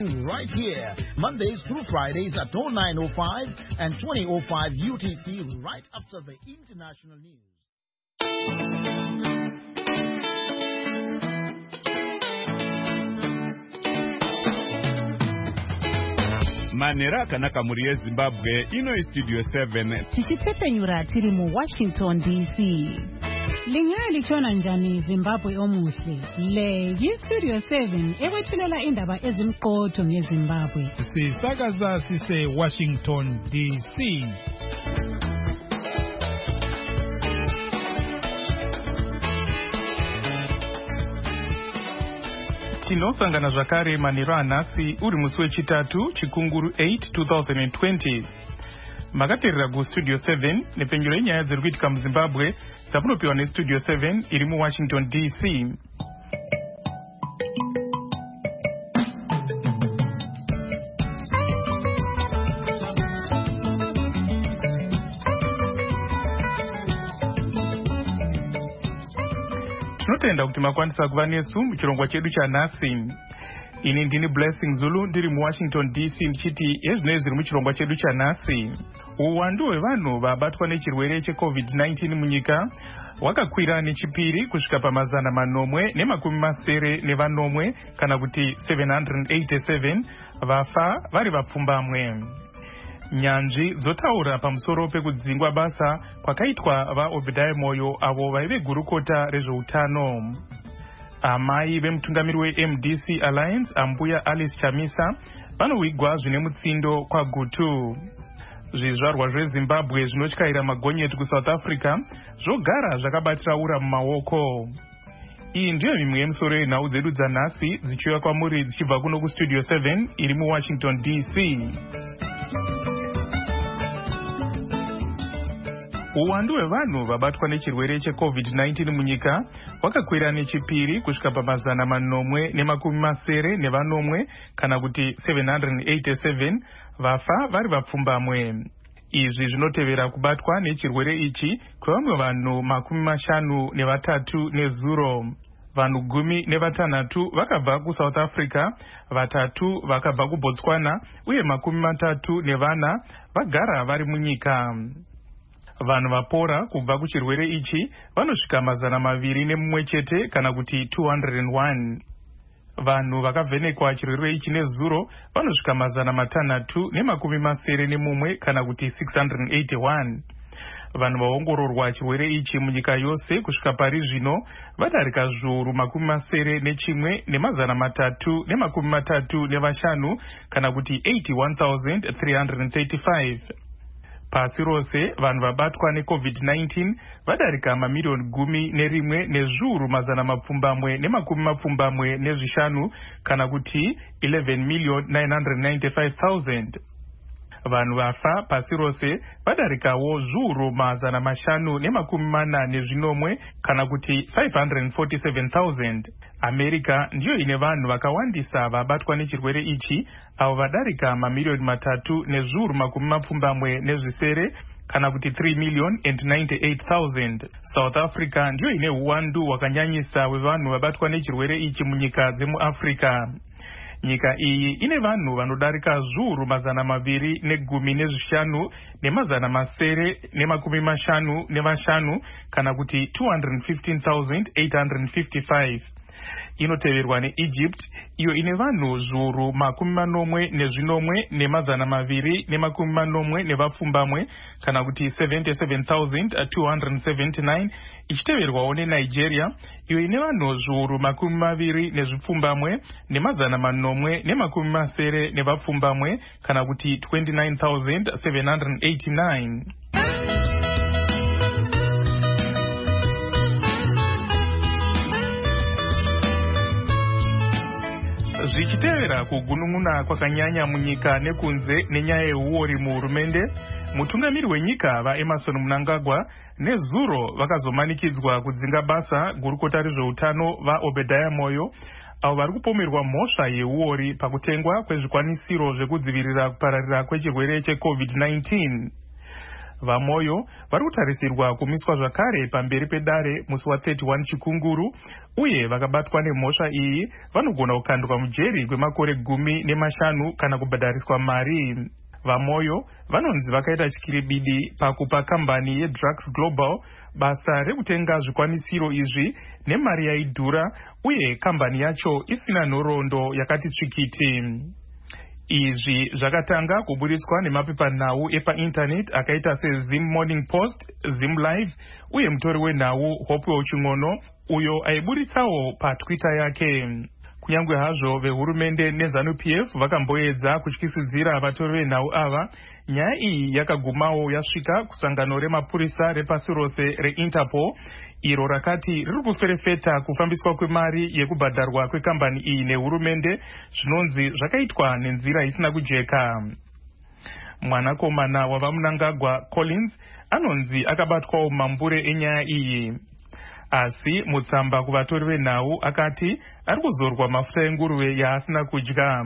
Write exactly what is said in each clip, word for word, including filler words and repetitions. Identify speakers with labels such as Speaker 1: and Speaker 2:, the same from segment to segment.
Speaker 1: Right here, Mondays through Fridays at oh nine oh five and twenty oh five U T C, right after the international news.
Speaker 2: Manera kanaka muri Zimbabwe ino studio seven.
Speaker 3: Tichitepenyura tiri mu Washington D C. Lingali chona njani Zimbabwe omuhle. Le yi studio seven ewethulela indaba ezimqotho ngeZimbabwe.
Speaker 4: Sisakaza sise Washington D C.
Speaker 5: Tinosangana zvakare manheru anhasi uri musi wechitatu chikunguru eight twenty twenty. Makateerera kustudio seven nepenyuro yenyaya dziri kuitika muZimbabwe dzamunopiwa nestudio seven iri muWashington D C. Tinotenda kuti makwanisa kuva nesu muchirongwa chedu chanhasi. Ini ndini Blessing Zulu ndiri muWashington D C ndichiti ezvinoi zviri muchirongwa chedu chanhasi. Uwandu hwevanhu vabatwa nechirwere checovid nineteen munyika hwakakwira nechipiri kusvika pamazana manomwe nemakumi masere nevanomwe kana kuti seven hundred eighty-seven vafa vari vapfumbamwe. Nyanzvi dzotaura pamusoro pekudzingwa basa kwakaitwa vaObadiah Moyo avo vaive gurukota rezveutano. Amai vemutungamiri weM D C Alliance ambuya Alice Chamisa vanovigwa zvine mutsindo kwagutu. Zvizvarwa zveZimbabwe zvinotyaira magonyeti kuSouth Africa zvogara zvakabatira ura mumaoko. Iyi ndiyo mimwe yemusoro yenhau dzedu dzanhasi dzichiuya kwamuri dzichibva kuno kustudio seven iri muWashington D C. Uwandu hwevanhu vabatwa nechirwere checovid nineteen munyika hwakakwira nechipiri kusvika pamazana manomwe nemakumi masere nevanomwe kana kuti seven hundred eighty-seven vafa vari vapfumbamwe. Izvi zvinotevera kubatwa nechirwere ichi kwevamwe vanhu makumi mashanu nevatatu nezuro. Vanhu gumi nevatanhatu vakabva kuSouth Africa, vatatu vakabva kuBotswana uye makumi matatu nevana vagara vari munyika. Vanhu vapora kubva kuchirwere ichi vanosvika mazana maviri nemumwe chete kana kuti two hundred one. Vanhu vakavhenekwa chirwere ichi nezuro vanosvika mazana matanhatu nemakumi masere nemumwe kana kuti six hundred eighty-one. Vanhu vaongororwa chirwere ichi munyika yose kusvika pari zvino vadarika zviuru makumi masere nechimwe nemazana matatu nemakumi matatu nevashanu kana kuti eighty-one thousand three hundred thirty-five. Pasi rose vanhu vabatwa necovid nineteen vadarika mamiliyoni gumi nerimwe nezviuru mazana mapfumbamwe nemakumi mapfumbamwe nezvishanu kana kuti eleven million nine hundred ninety-five thousand. Vanhu vafa pasi rose vadarikawo zviuru mazana mashanu nemakumi mana nezvinomwe kana kuti five hundred forty-seven thousand. America ndiyo ine vanhu vakawandisa vabatwa nechirwere ichi avo vadarika mamiliyoni matatu nezviuru makumi mapfumbamwe nezvisere kana kuti three million and ninety-eight thousand. South Africa ndiyo ine uwandu hwakanyanyisa hwevanhu vabatwa nechirwere ichi munyika dzemuAfrica. Nyika iyi ine vanhu vanodarika zviuru mazana maviri negumi nezvishanu nemazana masere nemakumi mashanu nevashanu kana kuti two hundred fifteen thousand eight hundred fifty-five. Inoteverwa neEgypt iyo ine vanhu zviuru makumi manomwe nezvinomwe nemazana maviri nemakumi manomwe nevapfumbamwe kana kuti seventy-seven thousand two hundred seventy-nine, ichiteverwawo neNigeria iyo ine vanhu zviuru makumi maviri nezvipfumbamwe nemazana manomwe nemakumi masere nevapfumbamwe kana kuti twenty-nine thousand seven hundred eighty-nine. Zvichitevera kugunun'una kwakanyanya munyika nekunze nenyaya yeuori muhurumende, mutungamiri wenyika vaEmerson Mnangagwa nezuro vakazomanikidzwa kudzinga basa gurukota rezveutano vaObadiah Moyo avo vari kupomerwa mhosva yeuori pakutengwa kwezvikwanisiro zvekudzivirira kupararira kwechirwere checovid nineteen. Vamoyo vari kutarisirwa kumiswa zvakare pamberi pedare musi wa31 Chikunguru, uye vakabatwa nemhosva iyi vanogona kukandwa mujeri kwemakore gumi nemashanu kana kubhadhariswa mari. Vamoyo vanonzi vakaita chikiribidi pakupa kambani yeDrugs Global basa rekutenga zvikwanisiro izvi nemari yaidhura, uye kambani yacho isina nhoroondo yakati tsvikiti. Izvi zvakatanga kuburitswa nemapepanhau epaindaneti akaita seZim Morning Post, Zim Live, uye mutori wenhau Hopewell Chingono uyo aiburitsawo paTwitter yake. Kunyange hazvo vehurumende neZANU-P F vakamboedza kutyisidzira vatori venhau ava, nyaya iyi yakagumawo yasvika kusangano remapurisa repasi rose reInterpol, iro rakati riri kuferefeta kufambiswa kwemari yekubhadharwa kwekambani iyi nehurumende zvinonzi zvakaitwa nenzira isina kujeka. Mwanakomana wavaMnangagwa Collins anonzi akabatwawo mambure enyaya iyi. Asi mutsamba kuvatori venhau akati ari kuzorwa mafuta enguruve yaasina kudya.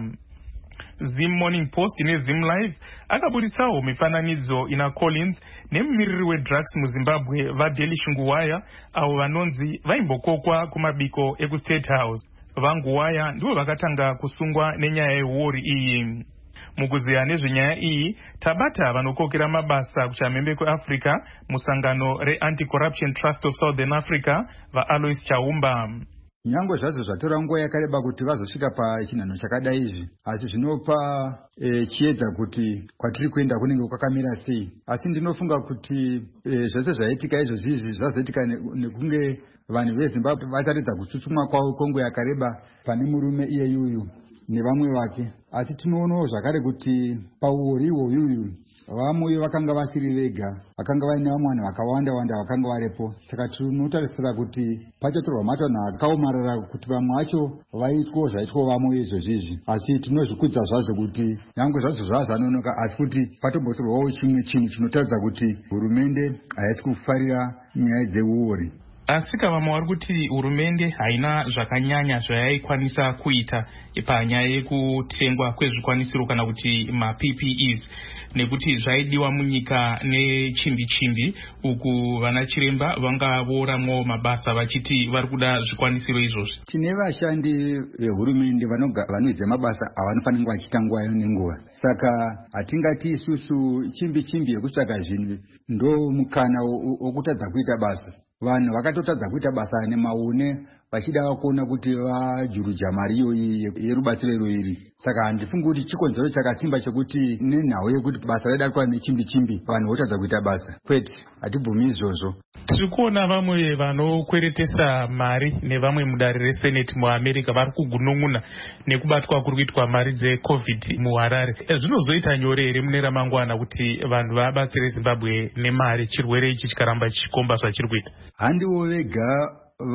Speaker 5: Zim Morning Post neZim Live akaburitsawo mifananidzo ina Collins nemumiriri wedrugs muZimbabwe vaDeli Shunguwaya, avo vanonzi vaimbokokwa kumabiko ekuState House. VaNguwaya ndivo vakatanga kusungwa nenyaya yehuori iyi. Mukuziya nezvenyaya iyi tabata vanokokera mabasa kuchamhembe kweAfrica musangano reAnti-Corruption Trust of Southern Africa, vaAlois Chaumba.
Speaker 6: Nyango zvazo zvatora nguva yakareba kuti vazosvika pachinhanho chakadai izvi, asi zvinopa e, chiedza kuti kwatiri kuenda kunenge kwakamira sei. Asi ndinofunga kuti e, zvose zvaitika izvozvi izvi zvazoitika nekunge vanhu veZimbabwe vataridza kutsutsumwa kwavo kwenguva yakareba pane murume iyeyuyu nevamwe vake. Asi tinoonawo zvakare kuti pauori ihwoyuyu vamwe vakanga vasiri vega, vakanga vaine vamwe vanhu vakawanda wanda vakanga varipo. Saka tinotarisira kuti pachatorwa matanho akaomarara kuti vamwe vacho vaitwawo zvaitwawo vamwe izvozvizvi. Asi tinozvikudza zvazvo kuti nyange zvazvo zvazvanonoka, asi kuti patombotorwawo chimwe chinhu chinotaridza kuti hurumende haisi kufarira nyaya dzeuori.
Speaker 5: Asi vamwe vari kuti hurumende haina zvakanyanya zvayaikwanisa kuita panyaya yekutengwa kwezvikwanisiro kana kuti ma-P P Es, nekuti zvaidiwa munyika nechimbi chimbi, uku vana chiremba vangavoramwo mabasa vachiti vari kuda zvikwanisiro izvozvi.
Speaker 6: Tine vashandi vehurumende vanoidza mabasa avanofanira vachiita nguva nenguva. Saka hatingati isusu chimbi chimbi yekutsvaga zvinhu ndo mukana wokutadza kuita basa. Vanhu vakatotadza kuita basa nemaune vachida kuona kuti vajuruja mari iyoyi yerubatsiro iri. Saka handifungi kuti chikonzero chakasimba chekuti nenhau yekuti basa raidatwa nechimbi chimbi vanhu votadza kuita basa. Kwete, hatibvumi izvozvo.
Speaker 5: Tiri kuona vamwe vanokweretesa mari nevamwe mudare reSenate muAmerica vari kugunun'una nekubatwa kuri kuitwa mari dzeCovid muHarare. Zvinozoita nyore here mune ramangwana kuti vanhu vabatsire Zimbabwe nemari chirwere ichi chikaramba chichikomba zvachiri kuita?
Speaker 6: Handiwo vega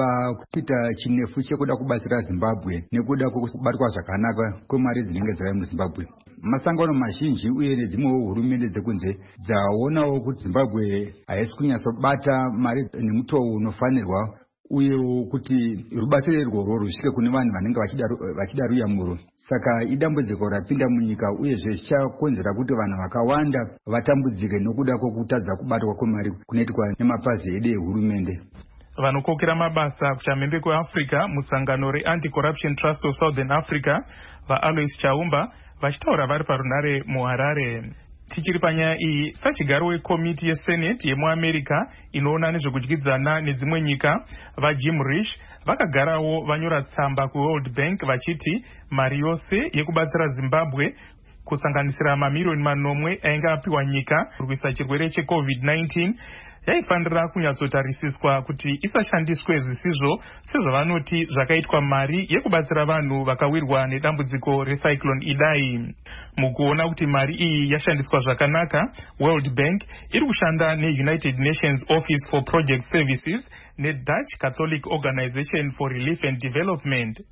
Speaker 6: vakuita chinefu chekuda kubatsira Zimbabwe nekuda kubatwa zvakanaka kwemari dzinenge dzauya muZimbabwe. Masangano mazhinji uye nedzimwewo hurumende dzekunze dzaonawo kuti Zimbabwe haisi kunyatsobata mari nemutoo unofanirwa, uyewo kuti rubatsiro irworwo rusvike kune vanhu vanenge vachida ruyamuro. Saka idambudziko rapinda munyika, uyezve zvichakonzera kuti vanhu vakawanda vatambudzike nokuda kwokutadza kubatwa kwemari kunoitwa nemapazi edu ehurumende.
Speaker 5: Vanokokera mabasa kuchamhembe kweAfrica musangano reAnti-Corruption Trust of Southern Africa, vaAlois Chaumba, vachitaura vari parunare muHarare. Tichiri panyaya iyi, sachigaro wekomiti yeSenate yemuAmerica inoona nezvekudyidzana nedzimwe nyika, vaJim Risch vakagarawo vanyora tsamba kuWorld Bank vachiti mari yose yekubatsira Zimbabwe kusanganisira mamirioni manomwe ainge apiwa nyika kurwisa chirwere cheCovid nineteen yaifanira kunyatsotarisiswa kuti isashandiswe zvisizvo sezvavanoti zvakaitwa mari yekubatsira vanhu vakawirwa nedambudziko reCyclone Idai. Mukuona kuti mari iyi yashandiswa zvakanaka, World Bank iri kushanda neUnited Nations Office for Project Services neDutch Catholic Organization for Relief and Development.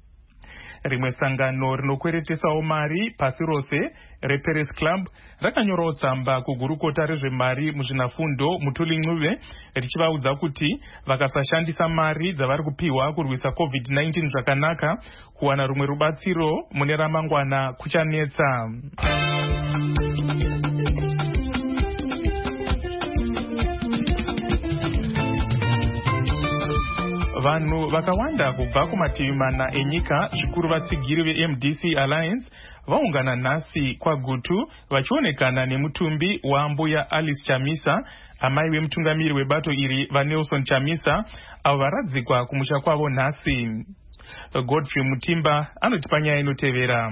Speaker 5: Rimwe sangano rinokweretesawo mari pasi rose, rePeres Club, rakanyorawo tsamba kugurukota rezvemari muzvinafundo Mutuli Ncube richivaudza kuti vakasashandisa mari dzavari kupiwa kurwisa COVID nineteen zvakanaka, kuwana rumwe rubatsiro mune ramangwana kuchanetsa. vanhu vakawanda kubva kumativi mana enyika zvikuru vatsigiri ve-M D C Alliance vaungana nhasi kwaGutu vachionekana nemutumbi waambuya Alice Chamisa, amai vemutungamiri webato iri vaNelson Chamisa, avo varadzikwa kumusha kwavo nhasi. Godfrey Mutimba anotipa nyaya inotevera.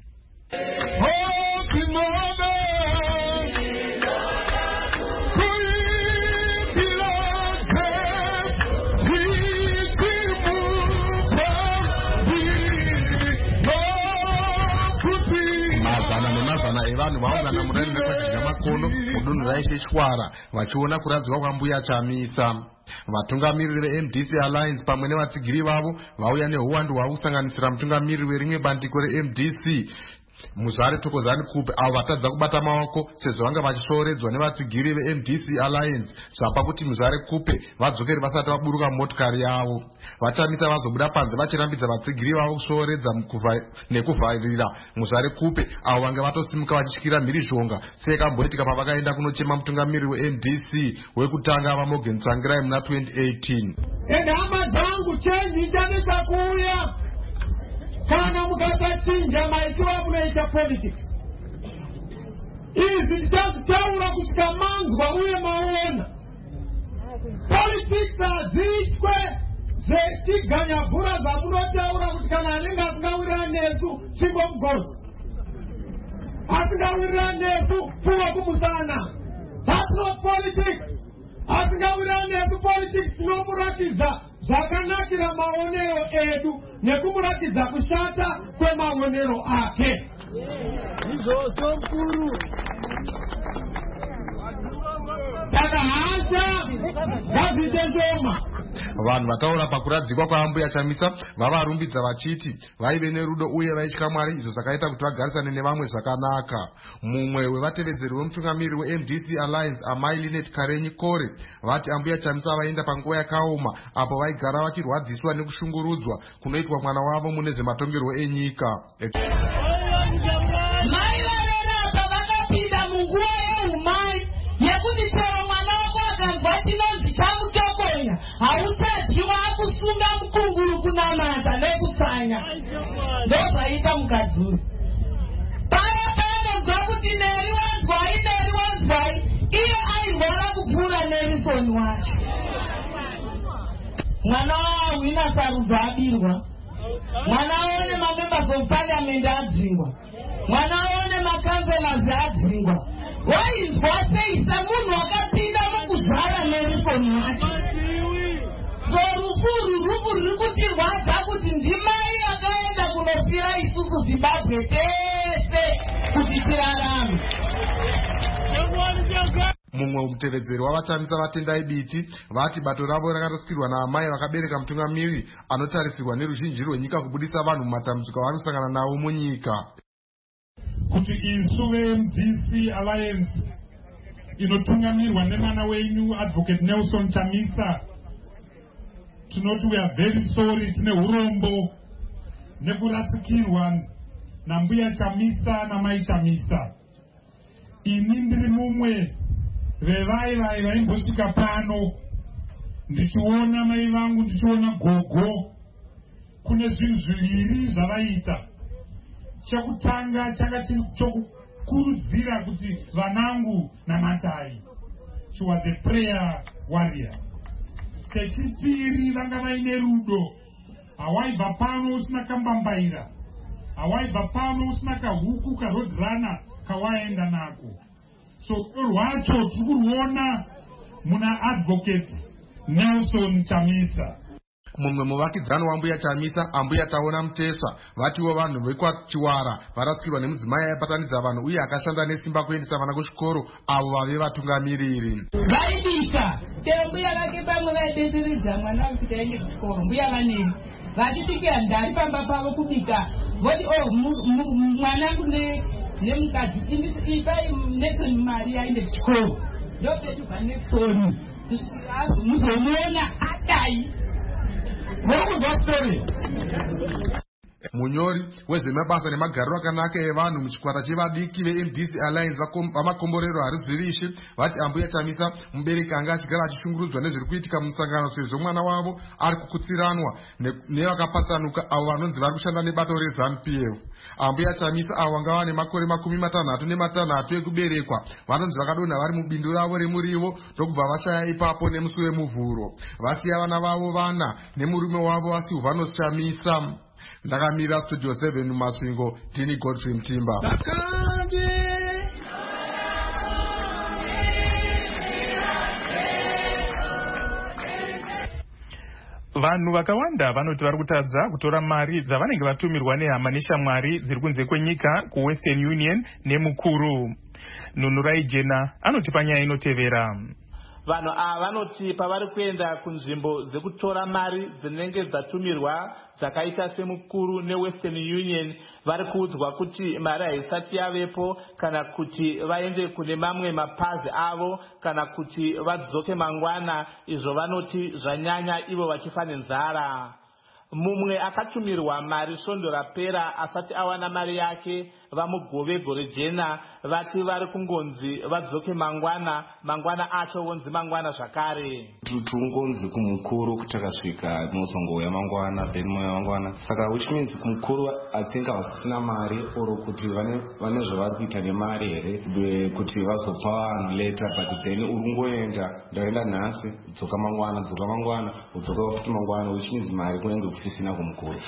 Speaker 7: Vanhu vaungana murani nekwachidya makono mudunhu raishe Chwara vachiona kuradzikwa kwambuya Chamisa. Vatungamiriri ve-M D C Alliance pamwe nevatsigiri vavo vauya nehuwandu hwavo kusanganisira mutungamiriri werimwe bandiko re-M D C Muzare Thokozani Kupe, avo vatadza kubata maoko sezvo vanga vachishooredzwa nevatsigiri ve-M D C Alliance zvapa kuti Muzare Kupe vadzokere vasati vaburuka motokari yavo. Vachamisa vazobuda panze vachirambidza vatsigiri vavo kushooredza nekuvharirira Muzare Kupe, avo vanga vatosimuka vachisvikira mhirizhonga seyakamboitika pavakaenda kunochema mutungamiriri we-M D C wekutanga vaMorgan Tsvangirai muna twenty eighteen.
Speaker 8: Hama dzangu change ichanetsa kuuya kana mukasachinja maitiro munoita politics. Izvi tichazitaura kusvika manzwa uye maona. Politics hadziitwe zvechiganya bhura zvamunotaura kuti kana anenge asingawirira nesu chimbomugodzi, asingawirira nesu pfuwa kumusana. That's not politics. Asingawirira nesu politics tinomurakidza zvakanakira maonero edu nekumurakidza kushata kwemaonero ake. Izvozvo mukuru. Saka hasha ngazviite shoma.
Speaker 7: Vanhu vataura pakuradzikwa kwaambuya Chamisa vavarumbidza vachiti vaive nerudo uye vaitya Mwari, izvo zvakaita kuti vagarisane nevamwe zvakanaka. Mumwe wevatevedzeri wemutungamiriri we-M D C Alliance, amai Linet Karenyi Kore, vati ambuya Chamisa vaenda panguva yakaoma apo vaigara vachirwadziswa nekushungurudzwa kunoitwa mwana wavo mune zvematongerwo enyika.
Speaker 8: Mai varera pavakapinda munguva yeumai yekuti chero mwana wako akanzwa chinonzi chamutokonya hauchadyiwa akusunga mukunguru kunamata nekutsanya. Ndozvaita mukadzi uyu. Paya paanonzwa kuti Neri wanzwai Neri wanzwai, iye airwara kupfuura Nerisoni wacho. Mwana wawo inasarudzo abirwa, mwana aone mamembers of parliament adzingwa, mwana aone makanzelazi adzingwa. Wainzwa sei semunhu wakapinda mukuzara Nerisoni wacho. So rufuru rufu ruri kutirwadza kuti ndimai akaenda kunofira isusu Zimbabwe tese kuti tirarame.
Speaker 7: Mumwe mutevedzeri wavatamisa vatendai biti vati bato ravo rakatosikirwa naamai vakabereka mutungamiriri anotarisirwa neruzhinji rwenyika kubudisa vanhu mumatambudziko avari kusangana nawo munyika.
Speaker 4: Kuti isu ve-M D C Alliance inotungamirwa nemwana wenyu Advocate Nelson Chamisa, tunoti we are very sorry, tine urombo nekurasikirwa nambuya Chamisa namai Chamisa. Ini ndiri mumwe vevai vai vaimbosvika pano ndichiona mai vangu ndichiona gogo. Kune zvinhu zviviri zvavaita. Chekutanga chakati chokukurudzira kuti vanangu namatai. She was a prayer warrior. Chechipiri vanga vaine rudo. Hawaibva pano usina kambambaira, hawaibva pano usina kahuku karodrana kawaenda nako. So rwacho tiri kuruona muna Advocate Nelson Chamisa.
Speaker 7: Mumwe muvakidzani wambuya Chamisa, ambuya Taona Muteswa, vatiwo vanhu vekwaChiwara varasikirwa nemudzimai aipatanidza vanhu uye akashanda nesimba kuendesa vana kuchikoro avo vave vatungamiriri.
Speaker 8: Vaibika chero mbuya vake pamwe vaidetseredza mwana kuti aende kuchikoro. Mbuya vaneni vachipikira ndari pamba pavo kubika, voti oh mwanangu nemukadzi ipai Nexon mari aende kuchikoro. Ndopetuka Nexon muzomuona adai.
Speaker 7: Munyori wezvemabasa nemagariro akanaka evanhu muchikwata chevadiki veM D C Alliance vamakomborero harizirishi vati Ambuya Chamisa mubereki anga achigara achishungurudzwa nezviri kuitika musangano sezvo mwana wavo ari kukutsiranwa nevakapatsanuka avo vanonzi vari kushanda nebato reZANU P F. Ambuya Chamisa avo vanga vane makore makumi matanhatu nematanhatu ekuberekwa vanonzi vakadonha vari mubindu ravo remurivo ndokubva vashaya ipapo nemusi wemuvhuro. Vasiya vana vavo vana nemurume wavo vaSilvanus Chamisa. Ndakamira Studio seven mumasvingo ndini Godfrey Mtimba.
Speaker 5: Vanhu vakawanda vanoti vari kutadza kutora mari dzavanenge vatumirwa nehama neshamwari dziri kunze kwenyika kuWestern Union nemukuru. Nunurai Jena anoti panyaya inotevera.
Speaker 9: Vanhu ava vanoti pavari kuenda kunzvimbo dzekutora mari dzinenge dzatumirwa dzakaita semukuru neWestern Union vari kuudzwa kuti mari haisati yavepo kana kuti vaende kune mamwe mapazi avo kana kuti vadzoke mangwana, izvo vanoti zvanyanya ivo vachifa nenzara. Mumwe akatumirwa mari svondo rapera asati awana mari yake vamugove gore jena vati vari kungonzi vadzoke mangwana, mangwana acho vonzi mangwana zvakare.
Speaker 10: Tungonzi kumukuru kuti akasvika muzongouya mangwana then moya mangwana, saka which means kumukuru atsinga vasina mari oro kuti vane vane zvavari kuita nemari here kuti vazopa vanhu later, but then uri ngoenda ndaenda nhasi dzoka mangwana dzoka mangwana udzoka futi mangwana, which means mari kunenge kusisina kumukuru.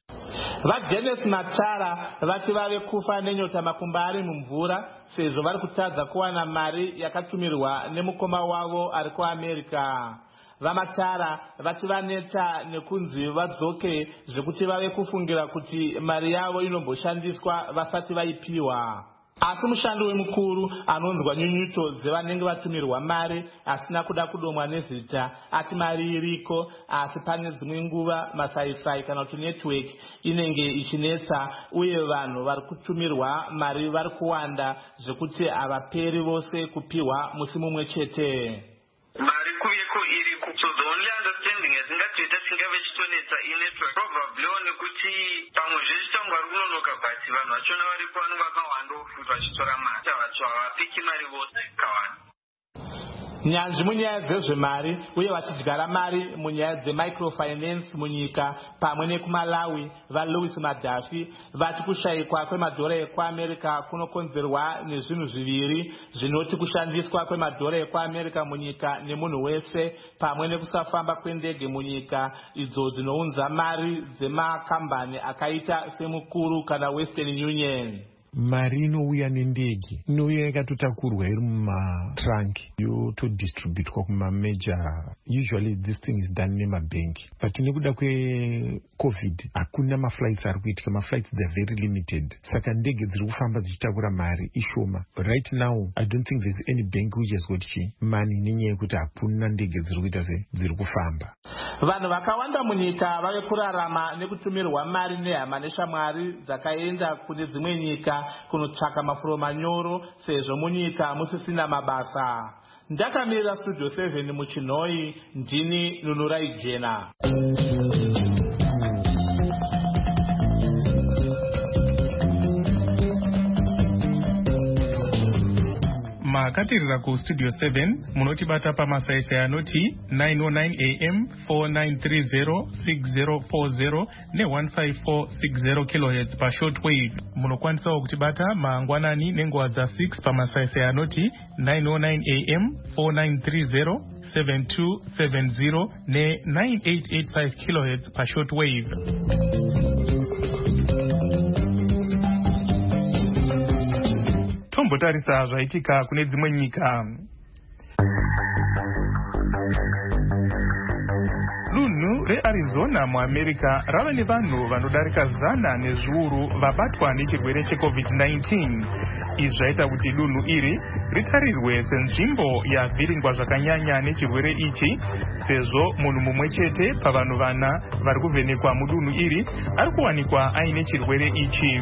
Speaker 9: VaDennis Matara vati vave kufa nenyota makumba ari mumvura sezvo vari kutadza kuwana mari yakatumirwa nemukoma wavo ari kuAmerica. VaMatara vati vaneta nekunzi vadzoke zvekuti vave kufungira kuti mari yavo inomboshandiswa vasati vaipiwa. Asi mushando wemukuru anonzwa nyunyuto dzevanenge vatumirwa mari asina kuda kudomwa nezita ati mari iriko, asi pane dzimwe nguva masaisai kana kuti network inenge ichinetsa uye vanhu vari kutumirwa mari vari kuwanda zvekuti havaperi vose kupiwa musi mumwe chete.
Speaker 11: Mari kuveko iriko, so the only understanding yatingatoita tingave chitonetsa inetwork probably nekuti pamwe zvechitangwa runonoka bhati vanhu vachona varipo vanenge vakawanda ofuti vachitora mari vacho havapiki mari vose kawanda.
Speaker 9: Nyanzvi munyaya dzezvemari uye vachidyara mari munyaya dzemicrofinance munyika pamwe nekuMalawi vaLewis Madafi vati kushayikwa kwemadhora ekuAmerica kunokonzerwa nezvinhu zviviri zvinoti kushandiswa kwemadhora ekuAmerica munyika nemunhu wese pamwe nekusafamba kwendege munyika idzo dzinounza mari dzemakambani akaita semukuru kana Western Union.
Speaker 12: Mari inouya nendege, inouya yakatotakurwa iri mumatrunk yotodistributwa kumamajor. Usually this thing is done nemabhengi, but nekuda kweCovid hakuna maflights ari kuitika, maflights they are very limited, saka ndege dziri kufamba dzichitakura mari ishoma. Right now I don't think there's any bank which has got money nenyaya yekuti hakuna ndege dziri kuita se dziri kufamba.
Speaker 9: Vanhu vakawanda munyika vave kurarama nekutumirwa mari nehama neshamwari dzakaenda kune dzimwe nyika kunotsvaka mafuro manyoro sezvo munyika musisina mabasa. Ndakamirira Studio seven muChinoi, ndini Nunurai Jena.
Speaker 5: Makatirira ku Studio seven munotibata pamasaisa anoti nine oh nine A M, four nine three zero, six zero four zero ne one five four six zero kilohertz pa shortwave. Munokwanisa kutibata mangwanani nenguva dza six pamasaisa anoti nine oh nine A M, four nine three zero, seven two seven zero ne nine eight eight five kilohertz pa shortwave. Tombotarisa zvaitika kune dzimwe nyika. Dunhu reArizona muAmerica rava nevanhu vanodarika zana nezviuru vabatwa nechirwere cheCovid nineteen. Izvi zvaita kuti dunhu iri ritarirwe senzvimbo yavhiringwa zvakanyanya nechirwere ichi, sezvo munhu mumwe chete pavanhu vana vari kuvhenekwa mudunhu iri ari kuwanikwa aine chirwere ichi.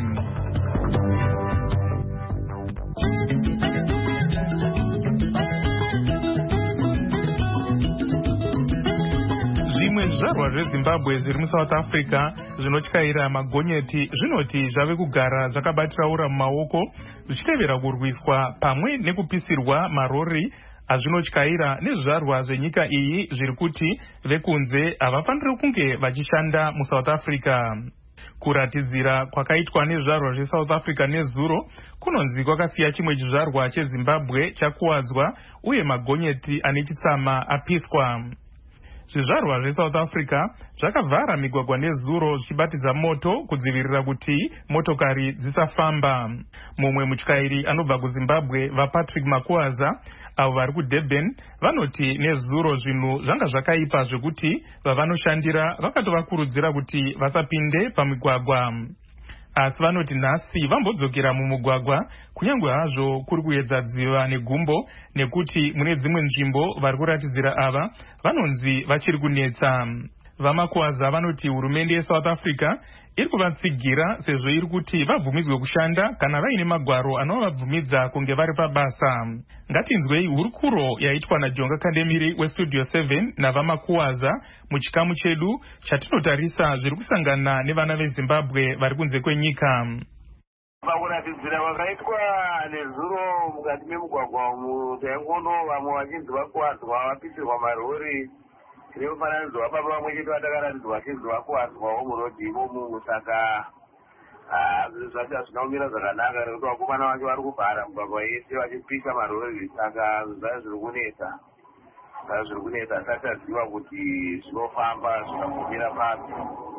Speaker 5: zvimwe zvizvarwa zvezimbabwe zviri musouth africa zvinotyaira magonyeti zvinoti zvave kugara zvakabatiraura mumaoko zvichitevera kurwiswa pamwe nekupisirwa marori azvinotyaira nezvizvarwa zvenyika iyi zviri kuti vekunze havafaniri kunge vachishanda musouth africa. Kuratidzira kwakaitwa nezvizvarwa zvesouth africa nezuro kunonzi kwakasiya chimwe chizvarwa chezimbabwe chakuwadzwa uye magonyeti ane chitsama apiswa. Zvizvarwa zveSouth Africa zvakavhara migwagwa nezuro zvichibatidza moto kudzivirira kuti motokari dzisafamba. Mumwe mutyairi anobva kuZimbabwe vaPatrick Makuaza avo vari kuDurban vanoti nezuro zvinhu zvanga zvakaipa zvekuti vavanoshandira vakatovakurudzira kuti vasapinde pamigwagwa. Asi vanoti nhasi vambodzokera mumugwagwa kunyange hazvo kuri kuedza dziva negumbo nekuti mune dzimwe nzvimbo vari kuratidzira ava vanonzi vachiri kunetsa. VaMakuaza vanoti hurumende yeSouth Africa iri kuvatsigira sezvo iri kuti vabvumidzwe kushanda kana vaine magwaro anovabvumidza kunge vari pabasa. Ngatinzwei hurukuro yaitwa naJonga Kandemiri weStudio seven navaMakuaza muchikamu chedu chatinotarisa zviri kusangana nevana veZimbabwe vari kunze kwenyika.
Speaker 13: Pakuratidzira kwakaitwa nezuro mukati memugwagwa umu taingono vamwe vachinzi vakuwadzwa vapisirwa marori tinofananidzo vapapa vamwe chete vatakaratidzwa vachinzi vakuwadzwawo murodhi imomo. Saka zvacho hazvina kumira zvakanaka nekuti vakomana vacho vari kubhara mugwagwa yese vachipisa marori. Saka zvai zviri kunetsa zvai zviri kunetsa asati aziva kuti zvinofamba zvikambomira pasi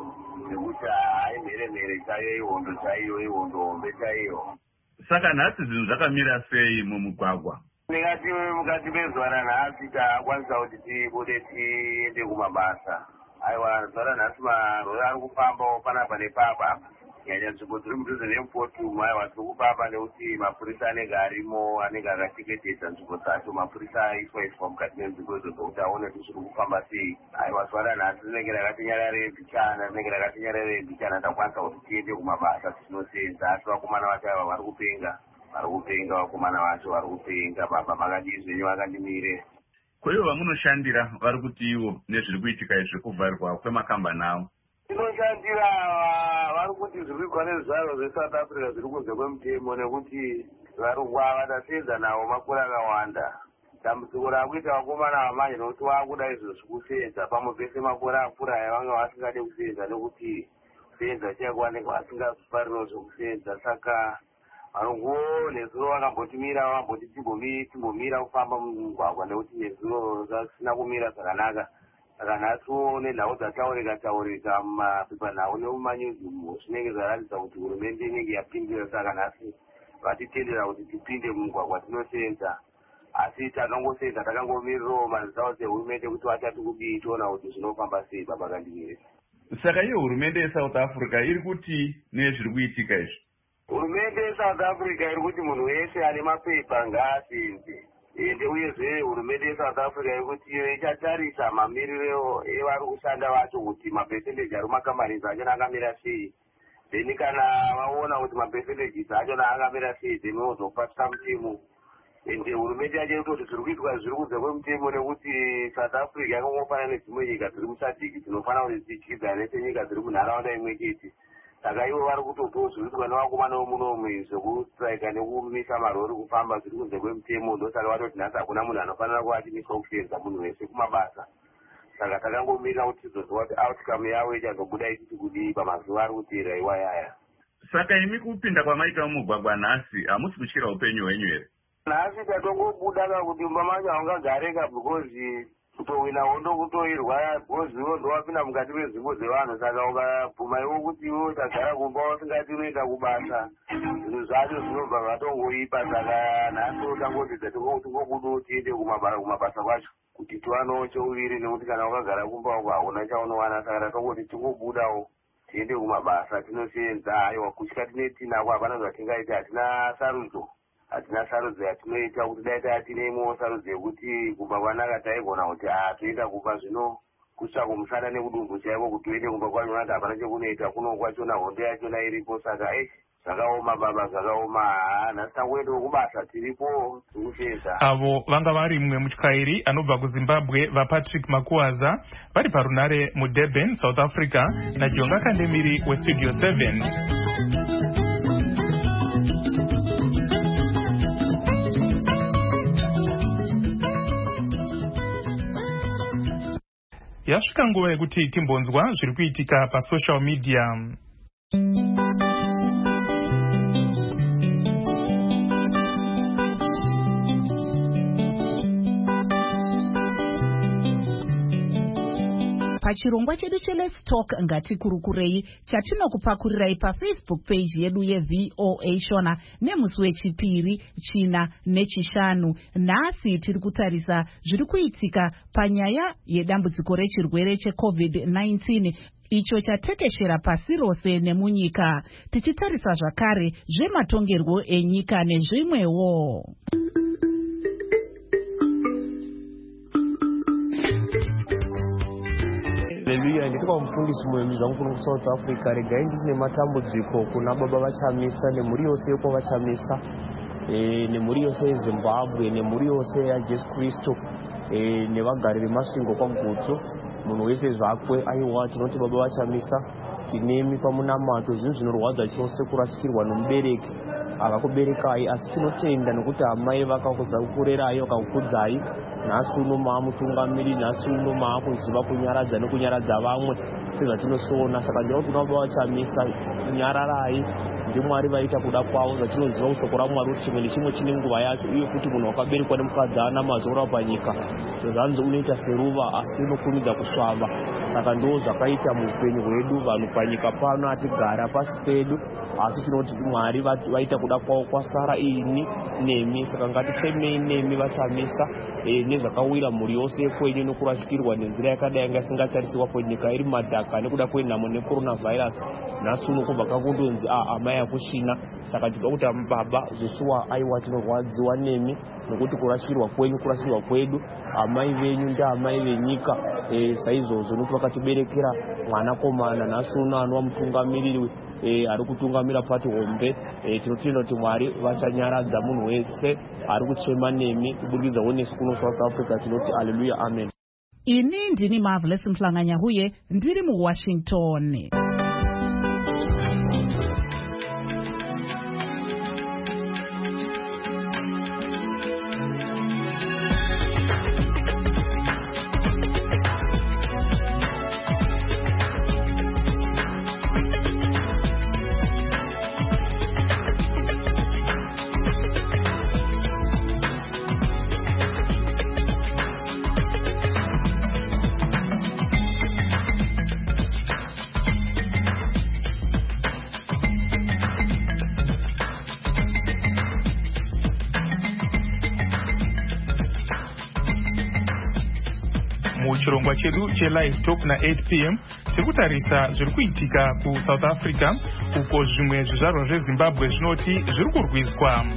Speaker 13: nekuti hai mhere mhere chaiyo ihondo chaiyo ihondo hombe chaiyo.
Speaker 2: Saka nhasi zvinhu zvakamira sei mumugwagwa?
Speaker 13: Ndingati mukati mezuva ranhasi takwanisa kuti tibude tiende kumabasa. Aiwa zuva ranhasi marori ari kufambawo panapa nepapa kunyanya nzvimbo dziri mudhuze nemupoti umu. Aiwa tiri kupapa nekuti mapurisa anenge arimo anenge akachengetedza nzvimbo dzacho. Mapurisa aiswa iswa mukati menzvimbo idzo dzokuti aone kuti zviri kufamba sei. Aiwa zuva ranhasi rinenge rakati nyarare mbichana rinenge rakati nyarare mbichana takwanisa kuti tiende kumabasa tinosenza. Asi vakomana vacho aiva vari kupenga vari kupenga vakomana vacho vari kupenga. Baba makadii zvenyu vakandimire.
Speaker 2: Kwaivo vamunoshandira vari kuti ivo nezviri kuitika izvi kuvharirwa kwemakambani avo?
Speaker 13: Tinoshandira vari kuti zviri kuitwa nezvizvarwa zveSouth Africa zviri kunze kwemutemo nekuti varungwa vatasenza navo makore akawanda. Dambudziko rakuita vakomana vamanje nokuti vakuda izvo zvekusenza pamwe pese makore akura aya vanga vasingade kusenza nekuti kusenza chaiku vanenge vasingafaririwo zvekusenza. Saka varungu nezuro vakambotimira vakamboti timbomira kufamba mumugwagwa nekuti nezuro zvisina kumira zvakanaka. Saka nhasiwo nenhau dzataurika taurika mumapepanhau nemumanyuzi umo zvinenge zvaratidza kuti hurumende inenge yapindira. Saka nhasi vatitendera kuti tipinde mumugwagwa tinosenza. Asi takangosenza takangomirirawo maresults ehurumende kuti vachati kudii toona kuti zvinofamba sei. Baba Kandimire.
Speaker 2: Saka iyo hurumende yeSouth Africa iri kuti nezviri kuitika izvi?
Speaker 13: Hurumende yeSouth Africa iri kuti munhu wese ane mapepa ngaasenze. Ende uyezve hurumende yeSouth Africa iri kuti ichatarisa mamiriro evari kushanda vacho kuti mapercentage ari mumakambani acho akamira sei. Then kana vaona kuti mapercentage acho akamira sei then vozopasisa mutemo. Ende hurumende yacho irikutoti zviri kuitwa zviri kunze kwemutemo nekuti South Africa yakangofanana nedzimwe nyika dziri musadhiki dzinofanira kuti dzichidzane senyika dziri munharaunda imwe chete. Saka ivo vari kutopawo zviri kuitwa nevakomana vomunomu zvekustraika nekumisa marori kufamba zviri kunze kwemutemo. Ndosaka vatoti nhasi hakuna munhu anofanira kuva achimiswa kusenza munhu wese kumabasa. Saka takangomirira kuti tizoziva kuti outcome yavo ichazobuda ichiti kudii pamazuva ari kuteera iwayaya.
Speaker 2: Saka imi kupinda kwamaita mumugwagwa nhasi hamusi kutyira upenyu hwenyu here?
Speaker 13: Nhasi tatongobuda kakuti mumba macho haungagareka because kutowina hondo kutoirwa because iwo ndowapinda mukati menzvimbo dzevanhu. Saka ukabvuma iwo kuti iwo utagara kumba usingati unoenda kubasa zvinhu zvacho zvinobva zvatongoipa. Saka nhasi utangozvidza tingobudawo tiende kumabasa kwacho kuti tiwanawo chouviri nekuti kana ukagara kumba uko hauna chaunowana. Saka tatongoti tingobudawo tiende kumabasa tinosenza. Aiwa kutya tinetinako hapana zvatingaita. Hatina sarudzo hatina sarudzo yatinoita kuti dai tatinemo sarudzo yekuti kumba kwanaka taigona kuti toenda kumba zvino kutsvaka kumusana nekudumbu chaiko kuti toende kumba kwacho naka hapana chekunoita kuno kwachona hondo yachona iripo. Saka ei zvakaoma baba zvakaoma nhasi wedu kubasa tiripo tikushedza
Speaker 5: avo vanga vari mumwe mutyairi anobva kuZimbabwe vaPatrick Makuwaza vari parunare muDurban, South Africa naJonga Kandemiri weStudio seven. Yasvika nguva yekuti timbonzwa zviri kuitika pasocial media.
Speaker 14: Pachirongwa chedu cheLet's Talk ngatikurukurei chatinokupakurirai paFacebook page yedu yeV O A Shona nemusi wechipiri, china nechishanu. Nhasi tiri kutarisa zviri kuitika panyaya yedambudziko rechirwere cheCovid nineteen icho chatekeshera pasi rose nemunyika, tichitarisa zvakare zvematongerwo enyika nezvimwewo.
Speaker 15: Haleluya, ndiri kwa mufundisi muembi zvangu kuno kuSouth Africa. Regai ndine matambudziko kuna baba vachamisa nemhuri yose yoko vachamisa, e, nemhuri yose yeZimbabwe nemhuri yose yaJesu Kristu, e, nevagari vemasvingo kwaGutu, munhu wese zvakwe. Aiwa, tinoti baba vachamisa tinemi pamunamato, zvinhu zvinorwadza chose kurashikirwa nomubereki akakuberekai, asi tinotenda nokuti amai vakakukurerai vakakukudzai. Nhasi uno maamutungamiri, nhasi uno maakuziva kunyaradza nekunyaradza vamwe sezvatinosoona. Saka ndinoda kuti baba vachamisa nyararai, ndiMwari vaita kuda kwavo. Zvatinoziva kushoko raMwari kuti chimwe nechimwe chine nguva yacho, uye kuti munhu wakaberekwa nemukadzi ana mazora panyika zvanzi unoita seruva asi unokumidza kusvava. Saka ndo zvakaita muupenyu hwedu vanhu panyika pano atigara pasi pedu, asi tinoti Mwari vaita kuda kwavo kwasara ini nemi. Saka ngatitsemei nemi vachamisa, e, nezvakawira mhuri yose yekwenyu nokurashikirwa nenzira yakadai yanga isingatarisiwa kwenyika iri madhaka nekuda kwenhamo necoronavirus. Nhasi uno kubva kakundonzi amai akushina. Saka tinoda kuti baba zvesuwa aiwa tinorwadziwa nemi nokuti kurashikirwa kwenyu kurashikirwa kwedu. Amai venyu ndeamai venyika, e, saizvozvo nokuti vakatiberekera mwanakomana. Nhasi uno anova mutungamiriri, e, ari kutungamira pati hombe. E, tinotenda kuti Mwari vachanyaradza munhu wese ari kuchema nemi kubudikidzawo nesu kuno South Africa. Tinoti haleluya, amen.
Speaker 14: Ini ndini Marvelous Mhlanganyahuye ndiri muWashington.
Speaker 5: Muchirongwa chedu cheLive Talk na eight p m sekutarisa zviri kuitika kuSouth Africa, uko zvimwe zvizvarwa zveZimbabwe zvinoti zviri kurwiswa.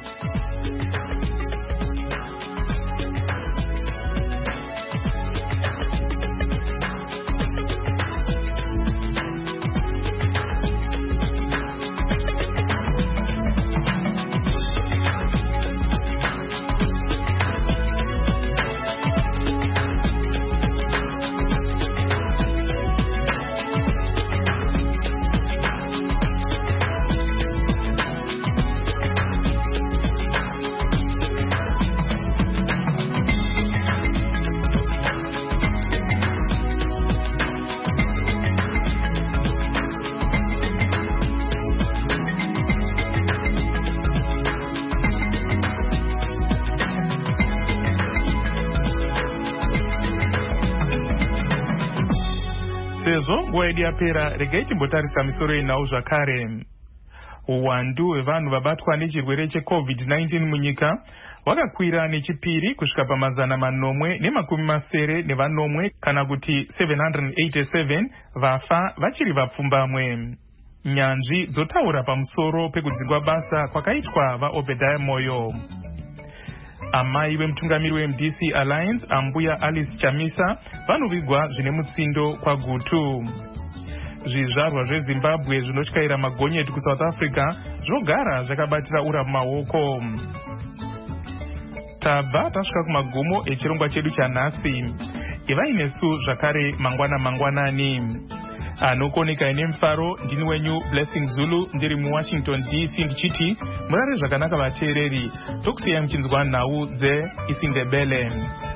Speaker 5: Sezvo nguva yedu yapera, regai timbotarisa misoro yenhau zvakare. Uwandu hwevanhu vabatwa nechirwere cheCovid nineteen munyika hwakakwira nechipiri kusvika pamazana manomwe nemakumi masere nevanomwe, kana kuti seven hundred eighty-seven vafa vachiri vapfumbamwe. Nyanzvi dzotaura pamusoro pekudzingwa basa kwakaitwa vaObedhaya Moyo. Amai vemutungamiri weM D C Alliance, Ambuya Alice Chamisa, vanovigwa zvine mutsindo kwaGutu. zvizvarwa zvezimbabwe zvinotyaira magonyeti kusouth africa zvogara zvakabatira ura mumaoko. Tabva tasvika kumagumo echirongwa chedu chanhasi. Ivai nesu zvakare mangwana mangwanani. Anokoneka ine mfaro ndini wenyu Blessing Zulu ndiri muWashington D C ndichiti murare zvakanaka vateereri. Tokusiyai muchinzwa nhau dzeIsindebele.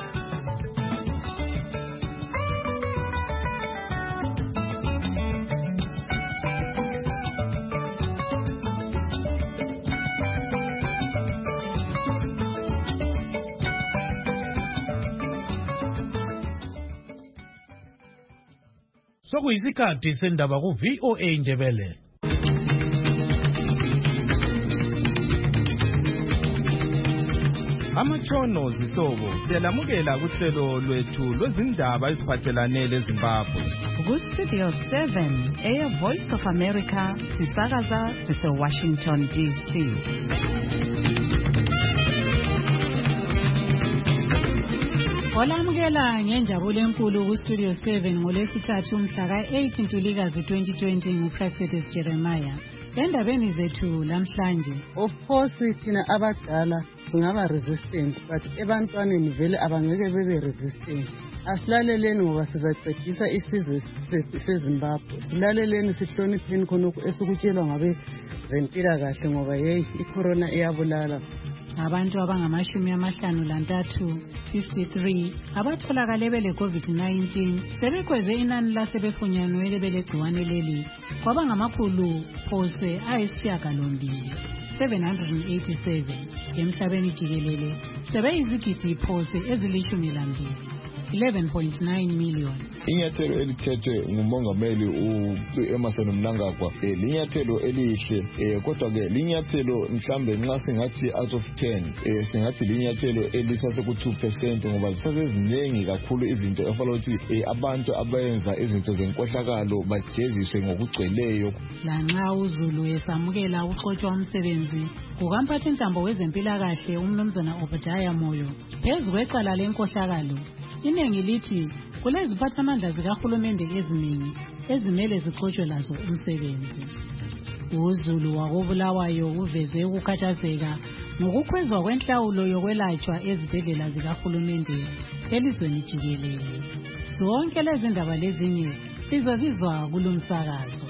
Speaker 1: Sokuyisikhathi sendaba ku V O A Ndebele.
Speaker 16: Amachono zihlobo siyalamukela kuhlelo lwethu lwezindaba eziphathelane leZimbabwe.
Speaker 14: Ku Studio seven, Air Voice of America, sisakaza sise Washington D C.
Speaker 3: Olamukela ngenjabulo enkulu ku Studio seven ngolwesithathu mhla ka-eight Ntulikazi twenty twenty nguProfessor Jeremiah. Endabeni zethu lamhlanje,
Speaker 17: of course thina abadala singaba resistant but ebantwaneni vele abangeke bebe resistant. Asilaleleni ngoba sizacedisa isizwe seZimbabwe. Silaleleni sihlonipheni khonokho esikutshelwa ngabe zempilakahle ngoba yeyi icorona iyabulala.
Speaker 3: Abantu abangamashumi amahlanu lantathu fifty-three abatholakale bele COVID nineteen sebekweze inani lasebefunyanwe belegciwane leli kwaba ngamakhulu phose ayisishiyagalombili seven hundred eighty-seven emhlabeni jikelele sebeyizigidi phose ezilishumi lambili eleven point nine million.
Speaker 18: Inyathelo elithethwe ngumongameli uEmmerson Mnangagwa linyathelo elihle kodwa ke linyathelo mhlambe nxa singathi out of ten singathi linyathelo elisase ku two percent ngoba ziseziningi kakhulu izinto efanele ukuthi abantu abayenza izinto zenkohlakalo bajeziswe ngokugcweleyo.
Speaker 3: Lanxa uZulu esamukela uxotsha umsebenzi kukamphathi intambo wezempilakahle umnumzana Obadiah Moyo phezu kwecala lenkohlakalo, inengi lithi kuleziphathamandla zikahulumende eziningi ezimele zixotshwe lazo umsebenzi. UZulu wakobulawayo uveze ukukhathazeka ngokukhwezwa kwenhlawulo yokwelatshwa ezibhedlela zikahulumende elizweni jikelele. Zonke lezi ndaba lezinye sizozizwa kulumsakazo.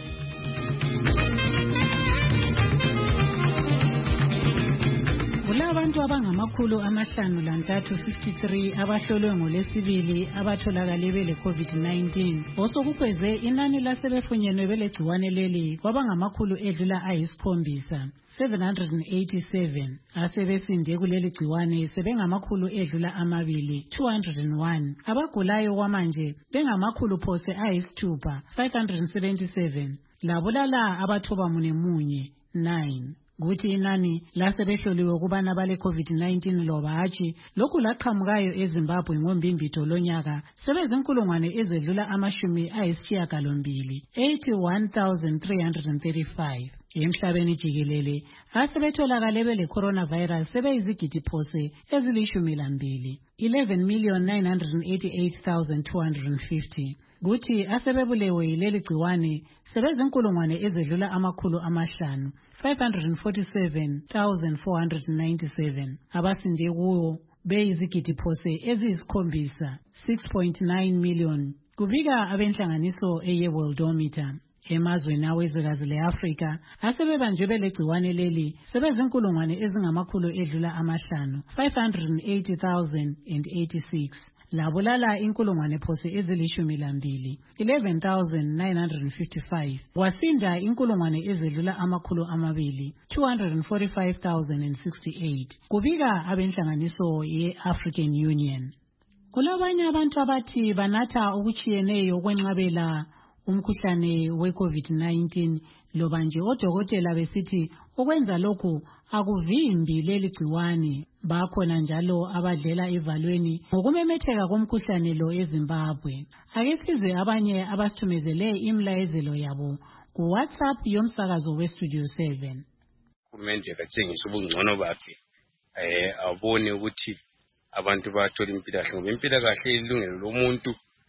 Speaker 3: Kulabantu abangamakhulu amahlanu lantathu fifty-three abahlolwe ngolesibili abatholakale bele COVID nineteen. Osokukweze inani lasebefunyenwe belegciwane leli kwaba ngamakhulu edlula ayisikhombisa seven hundred eighty-seven. Asebesinde kuleli gciwane sebengamakhulu edlula amabili two hundred one. Abagulayo kwamanje bengamakhulu phose ayisithupha five hundred seventy-seven. Labulala abathoba mune munye nine. Kuthi inani lasebehloliwe kubana bale COVID nineteen loba hatshi lokhu laqhamukayo eZimbabwe ngombimbito lonyaka sebezinkulungwane ezedlula amashumi ayisishiyagalombili eighty-one thousand three hundred thirty-five. Emhlabeni jikelele asebetholakale bele coronavirus sebeyizigidi phose ezilishumi lambili eleven million nine hundred eighty-eight thousand two hundred fifty. Kuthi asebebulewe yileli gciwane sebezinkulungwane ezedlula amakhulu amahlanu five hundred forty-seven thousand four hundred ninety-seven. Abasinde kuwo beyizigidi phose eziyisikhombisa six point nine million. Kubika abenhlanganiso eyeWorldometer. Emazweni awezwekazi le-Afrika asebebanjwe belegciwane leli sebezinkulungwane ezingamakhulu edlula amahlanu five hundred eighty thousand eighty-six. Labulala inkulungwane phose ezilishumi lambili eleven thousand nine hundred fifty-five. Wasinda inkulungwane ezedlula amakhulu amabili two hundred forty-five thousand sixty-eight. Kubika abenhlanganiso ye-African Union. Kulabanye abantu abathi banatha okuchiyeneyo kwenqabela umkhuhlane we-COVID nineteen loba nje odokotela besithi ukwenza lokhu akuvimbi leli gciwane. Bakhona njalo abadlela evalweni ngokumemetheka komkhuhlane lo eZimbabwe. Ake sizwe abanye abasithumezele imlayezelo yabo ku WhatsApp yomsakazo weStudio seven.
Speaker 19: Kumende katshengisa ubungcono bakhe eh abone ukuthi abantu bathola impilakahle ngoba impilakahle ilungelo lomuntu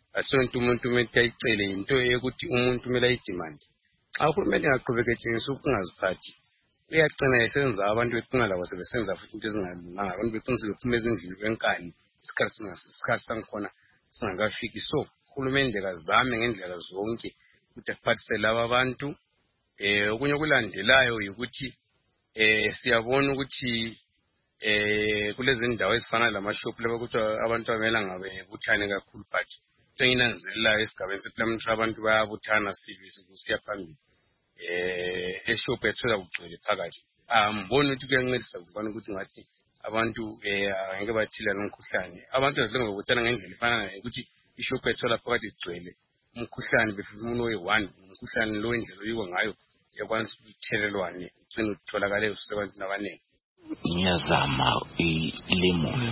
Speaker 19: asonto umuntu umuntu ayicele into yokuthi umuntu kumele ayidimande. Xa uhulumeni engaqhubeka etshengisa ukungaziphathi uyagcina esenza abantu beqinga labo sebesenza futhi into ezingalunganga, abantu beqinisa bephuma ezindlini benkani isikhathi sangikhona singakafiki. So uhulumeni kazame ngendlela zonke ukuthi aphathise laba abantu. Eh okunye okulandelayo ukuthi eh siyabona ukuthi eh kulezi ndawo ezifana lamashop laba ukuthi abantu abamela ngabe buthane kakhulu, but into enginanzelelayo esigabeni seplamtra abantu bayabuthana sivisi kusiya phambili. Eh eshop ethola kugcwele phakathi. Ambona ukuthi kuyancedisa kufana ukuthi ngathi abantu eh angeke bathila lomkhuhlane. Abantu azilenga ngokuthana ngendlela efana ukuthi ishop ethola phakathi igcwele umkhuhlane befuna oyi-one, umkhuhlane lo indlela oyiko ngayo yakwanisa ukuthelelwane ugcina utholakale usebenzisa abaningi.
Speaker 20: Ngiyazama ilemon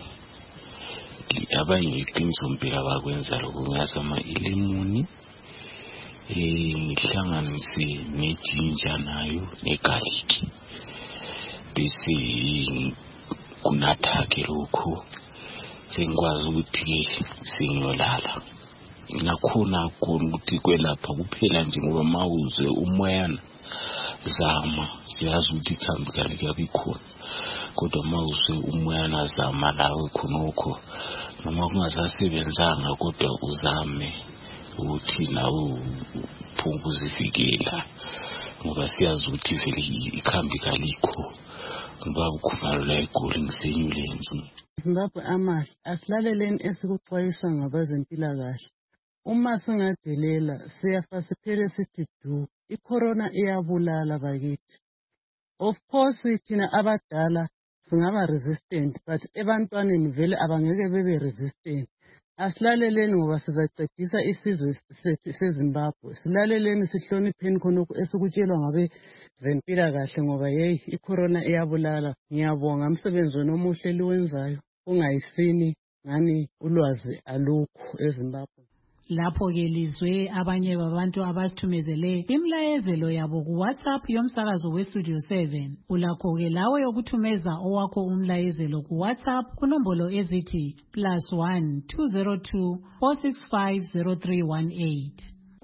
Speaker 20: abanye iqiniso mpela bakwenza lokho. Ngiyazama ilemoni eh ngihlanganise nejinja nayo negarlic bese kunatha ke lokho sengikwazi ukuthi sengiyolala. Nakhona khona ukuthi kwelapha kuphela nje ngoba mawuze umoyana zama siyazi ukuthi khambi kali kuyabikhona, kodwa mawuze umoyana zama lawe khonokho noma kungasasebenzanga kodwa uzame ukuthi nawe uphunguzivikela ngoba siyazi ukuthi vele ikhambi kalikho ngoba ukuvala la igoli ngisenyulenzi.
Speaker 17: Zimbabwe amahle asilaleleni esikuxwayisa ngabezempilakahle. Uma singadelela siyafa siphele sithi du. I-corona iyabulala bakithi. Of course thina abadala singaba resistant, but ebantwaneni vele abangeke bebe resistant. Asilaleleni ngoba sizacedisa isizwe seZimbabwe. Silaleleni sihlonipheni khonokho esikutshelwa ngabe zempilakahle ngoba hey i-corona iyabulala. Ngiyabonga umsebenzi omuhle liwenzayo. Ungayisini ngani ulwazi alukho eZimbabwe.
Speaker 3: Lapho ke lizwe abanye babantu abasithumezele imlayezelo yabo ku WhatsApp yomsakazo we Studio seven. Ulakho ke lawe yokuthumeza owakho umlayezelo ku WhatsApp kunombolo ezithi plus one two zero two four six five zero three one eight.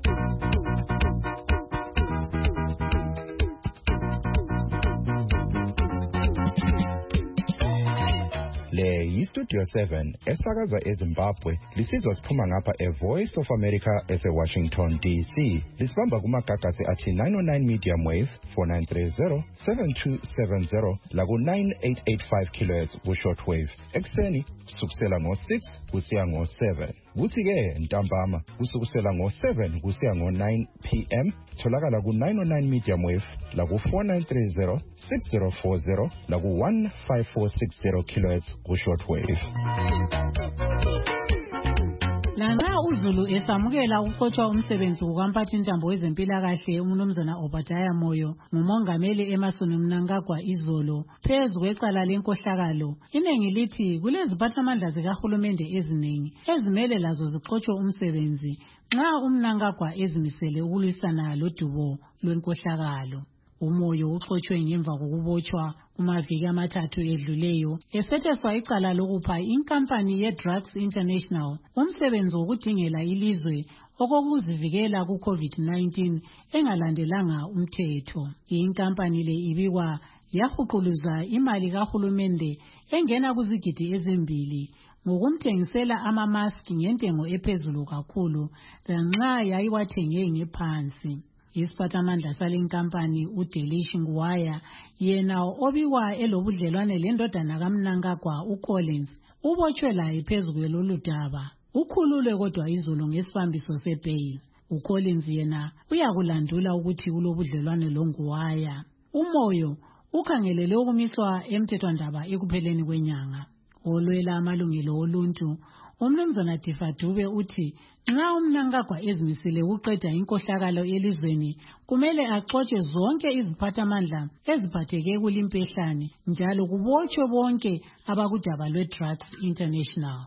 Speaker 21: Le yi-Studio seven esakaza eZimbabwe lisizwa siphuma ngapha e-Voice of America ese-Washington D C. Lisibamba kumagagasi athi nine oh nine medium wave four nine three zero seven two seven zero laku nine eight eight five kilohertz ku-short wave ekuseni kusukisela ngo-six kusiya ngo-seven. Kuthi-ke ntambama kusukisela ngo-seven kusiya ngo-nine p m sitholakala ku-nine oh nine medium wave laku four nine three zero six zero four zero laku one five four six zero kilohertz ku-short wave.
Speaker 3: Lanxa uZulu esamukela ukuqotshwa umsebenzi kukamphathintambo wezempilakahle uMnumzana Obadiah Moyo ngumongameli Emmerson Mnangagwa izolo phezu kwecala lenkohlakalo, inengi lithi kuleziphathamandla zikahulumende eziningi ezimele lazo ziqotshwe umsebenzi nxa uMnangagwa ezimisele ukulwisana lodubo lwenkohlakalo. Umoyo uxotshwe ngemva kokubotshwa kumaviki amathathu edluleyo esetheswa icala lokupha inkampani ye-Drugs International umsebenzi wokudingela ilizwe okokuzivikela ku-COVID nineteen engalandelanga umthetho. Inkampani le ibikwa yahuquluza imali kahulumende engena kuzigidi ezimbili ngokumthengisela ama-mask ngentengo ephezulu kakhulu lanxa yayiwathenge ngephansi. Isiphathamandla salenkampani uDelish Ngwaya yena obikwa elobudlelwane lendodana kaMnangagwa uCollins ubotshwe laye phezu kwelolu daba. Ukhululwe kodwa izolo ngesibambiso sebail. uCollins yena uyakulandula ukuthi ulobudlelwane loNgwaya. Umoyo ukhangelele ukumiswa emthethwandaba ekupheleni kwenyanga. Olwela amalungelo oluntu uMnumzana Tifa Dube uthi nxa uMnangagwa ezimisele uqeda inkohlakalo elizweni kumele axotshe zonke iziphathamandla eziphatheke kulimpehlane njalo kubotshwe bonke abakudaba lwe-Drugs International.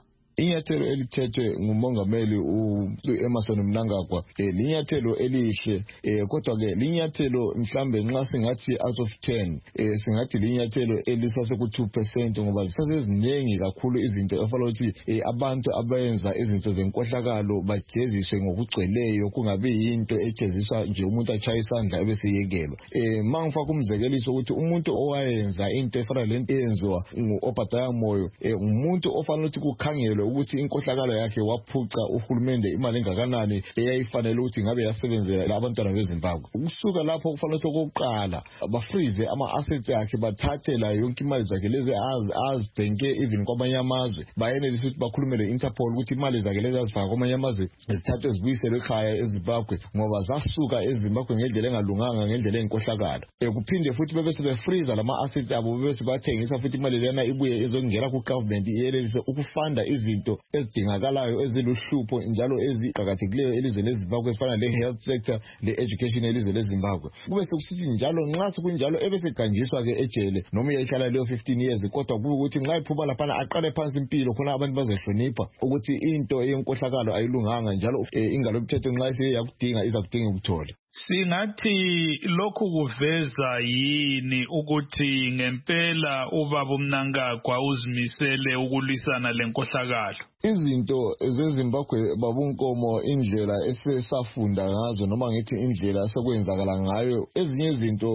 Speaker 18: inyathelo elithethwe ngumongameli u-Emmerson Mnangagwa linyathelo elihle, kodwa ke linyathelo mhlambe nxa singathi out of ten singathi linyathelo elisase ku two percent ngoba zisaseziningi kakhulu izinto efanele ukuthi abantu abayenza izinto zenkohlakalo bajeziswe ngokugcweleyo, kungabi yinto ejeziswa nje umuntu achaya isandla ebesiyekelwa. Eh mangifaka umzekeliso ukuthi umuntu owayenza into efana lento eyenziwa ngu-Obadiah Moyo umuntu ofanele ukuthi kukhangelwe ukuthi inkohlakalo yakhe waphuca uhulumende imali engakanani eyayifanele ukuthi ngabe yasebenzela abantwana beZimbabwe. Ukusuka lapho kufanele ukuthi okokuqala bafreeze ama-assets akhe, bathathela yonke imali zakhe lezi azibhenke even kwamanye amazwe, bayenelisa ukuthi bakhulume le-Interpol ukuthi imali zakhe lezi azifaka kwamanye amazwe zithathwe zibuyiselwe ekhaya eZimbabwe ngoba zasuka eZimbabwe ngendlela engalunganga, ngendlela enkohlakalo. Kuphinde futhi bebe sebefreeza lama-assets abo, bebe sebathengisa futhi imali lena ibuye ezongena ku-government iyelelise ukufanda izinto ezidingakalayo eziluhlupho njalo eziqakathekileyo elizweni leZimbabwe ezifana le-health sector le-education elizweni leZimbabwe. Kube sekusithi njalo nxa sekunjalo ebeseganjiswa ke ejele noma uyayihlala leyo fifteen years, kodwa kube ukuthi nxa iphuma laphana aqale phansi impilo khona abantu bazehlonipha ukuthi into yenkohlakalo ayilunganga njalo ingalo yomthetho nxa iseyakudinga izakudinga ukuthole.
Speaker 5: Singathi lokhu kuveza yini ukuthi ngempela ubaba uMnangagwa uzimisele ukulwisana lenkohlakalo?
Speaker 18: Izinto zeZimbabwe babunkomo indlela esesafunda ngazo noma ngithi indlela sekwenzakala ngayo, ezinye izinto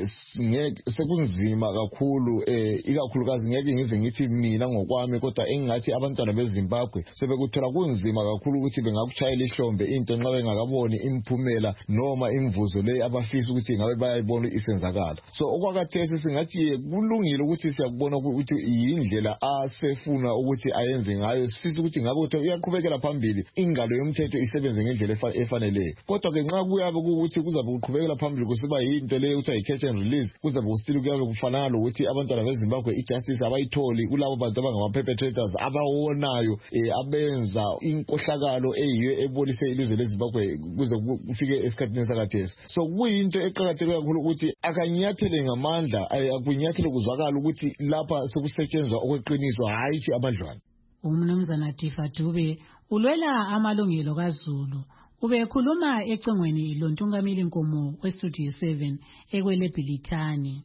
Speaker 18: sekunzima kakhulu, ikakhulukazi ngeke ngize ngithi mina ngokwami, kodwa engathi abantwana beZimbabwe sebekuthola kunzima kakhulu ukuthi bengakuchayela ihlombe into nxa bengakaboni imphumela noma imvuzo le abafisa ukuthi ngabe bayayibona isenzakala. So okwakathesi singathi kulungile ukuthi siyakubona ukuthi yindlela asefuna ukuthi ayenze ngayo, sifisa ukuthi ngabe ukuthi uyaqhubekela phambili ingalo yomthetho isebenze ngendlela efaneleyo. Kodwa ke nxa kuyabe ukuthi kuzabe kuqhubekela phambili kusiba yinto leyo ukuthi ayi-catch and release, kuzabe kusitile kuyabe kufanana lokuthi abantwana beZimbabwe i-justice abayitholi kulabo bantu abangama-perpetrators abawonayo abenza inkohlakalo eyiyo ebolise ilizwe leZimbabwe kuze kufike esikhathini sakathesi. So kuyinto eqakatheke kakhulu ukuthi akanyathele ngamandla, akunyathele kuzwakala ukuthi lapha sekusetshenzwa okweqiniso hayithi amadlwana.
Speaker 3: Umnumzana Tifa Dube ulwela amalungelo kaZulu ubekhuluma ecingweni loNtungamili Nkomo weStudio seven ekweleBhilithani.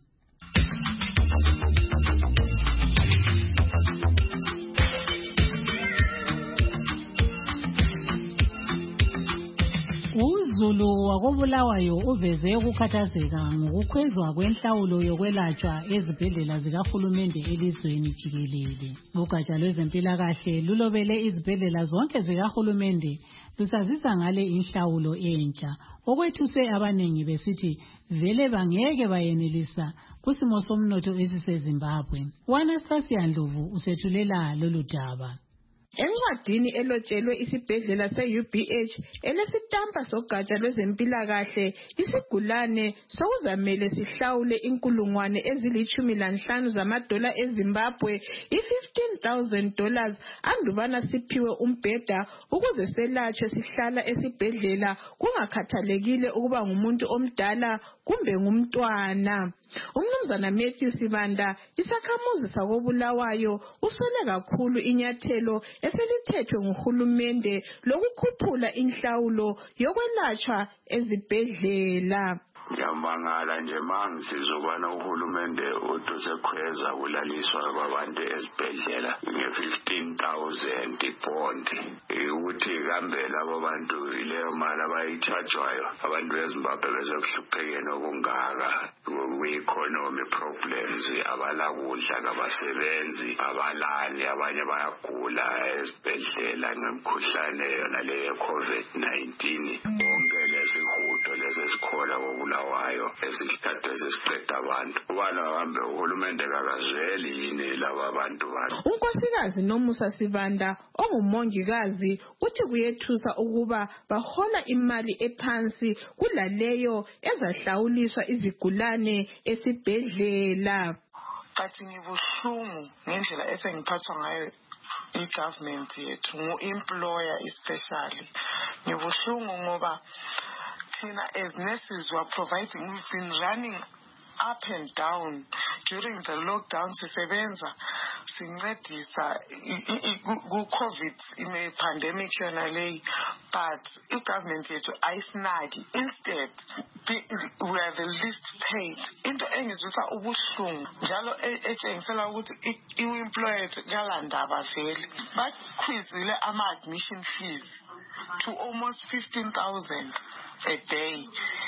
Speaker 3: uZulu wakobulawayo uveze ukukhathazeka ngokukhwezwa kwenhlawulo yokwelatshwa ezibhedlela zikahulumende elizweni jikelele. Ugatsha lwezempilakahle lulobele izibhedlela zonke zikahulumende lusazisa ngale inhlawulo entsha, okwethuse abanengi besithi vele bangeke bayenelisa kusimo somnotho esiseZimbabwe. Anastasia Ndlovu usethulela lolu daba.
Speaker 6: Encwadini elotshelwe isibhedlela se-U B H elesitampa sogatsha lwezempilakahle, isigulane sokuzamele sihlawule inkulungwane ezilitshumi lanhlanu zamadola eZimbabwe, i-fifteen thousand dollars, andubana siphiwe umbheda ukuze selatshwe sihlala esibhedlela kungakhathalekile ukuba ngumuntu omdala kumbe ngumntwana. Umnumzana Matthew Sibanda, isakhamuzi sakobulawayo, usole kakhulu inyathelo eselithethwe nguhulumende lokukhuphula inhlawulo yokwelatshwa ezibhedlela.
Speaker 22: Ngiyamangala nje mangisizokwana uhulumende usekhweza kulaliswa kwabantu ezibhedlela nge-fifteen thousand bond ukuthi kambe labo bantu leyo mali abayitshajwayo abantu beZimbabwe bezekuhluphekeni okungaka kwi-economy problems, abalakudla, abasebenzi, abalali, abanye bayagula ezibhedlela ngemikhuhlane yona leyo COVID nineteen. Bonke lesihudo lesikhona kobulawayo esithathe sesiqeda abantu ubana hambe uhulumende kakazweli yini laba bantu bani.
Speaker 6: Unkosikazi Nomusa Sibanda ongumongikazi uthi kuyethusa ukuba bahola imali ephansi kulaleyo ezahlawuliswa izigulane esibhedlela.
Speaker 23: Kathi ngibuhlungu ngendlela esengiphathwa ngayo i-government yethu, ngu-employer especially. Ngibuhlungu ngoba thina as nurses were providing, we've been running up and down during the lockdown sisebenza sincedisa ku-COVID ine-pandemic yona leyi, but i-government yethu ayisinaki. Instead, we are the least paid. Into engizwisa ubuhlungu njalo etshengisela ukuthi i-employer kalandaba vele bakhwizile ama-admission fees to almost fifteen thousand a day.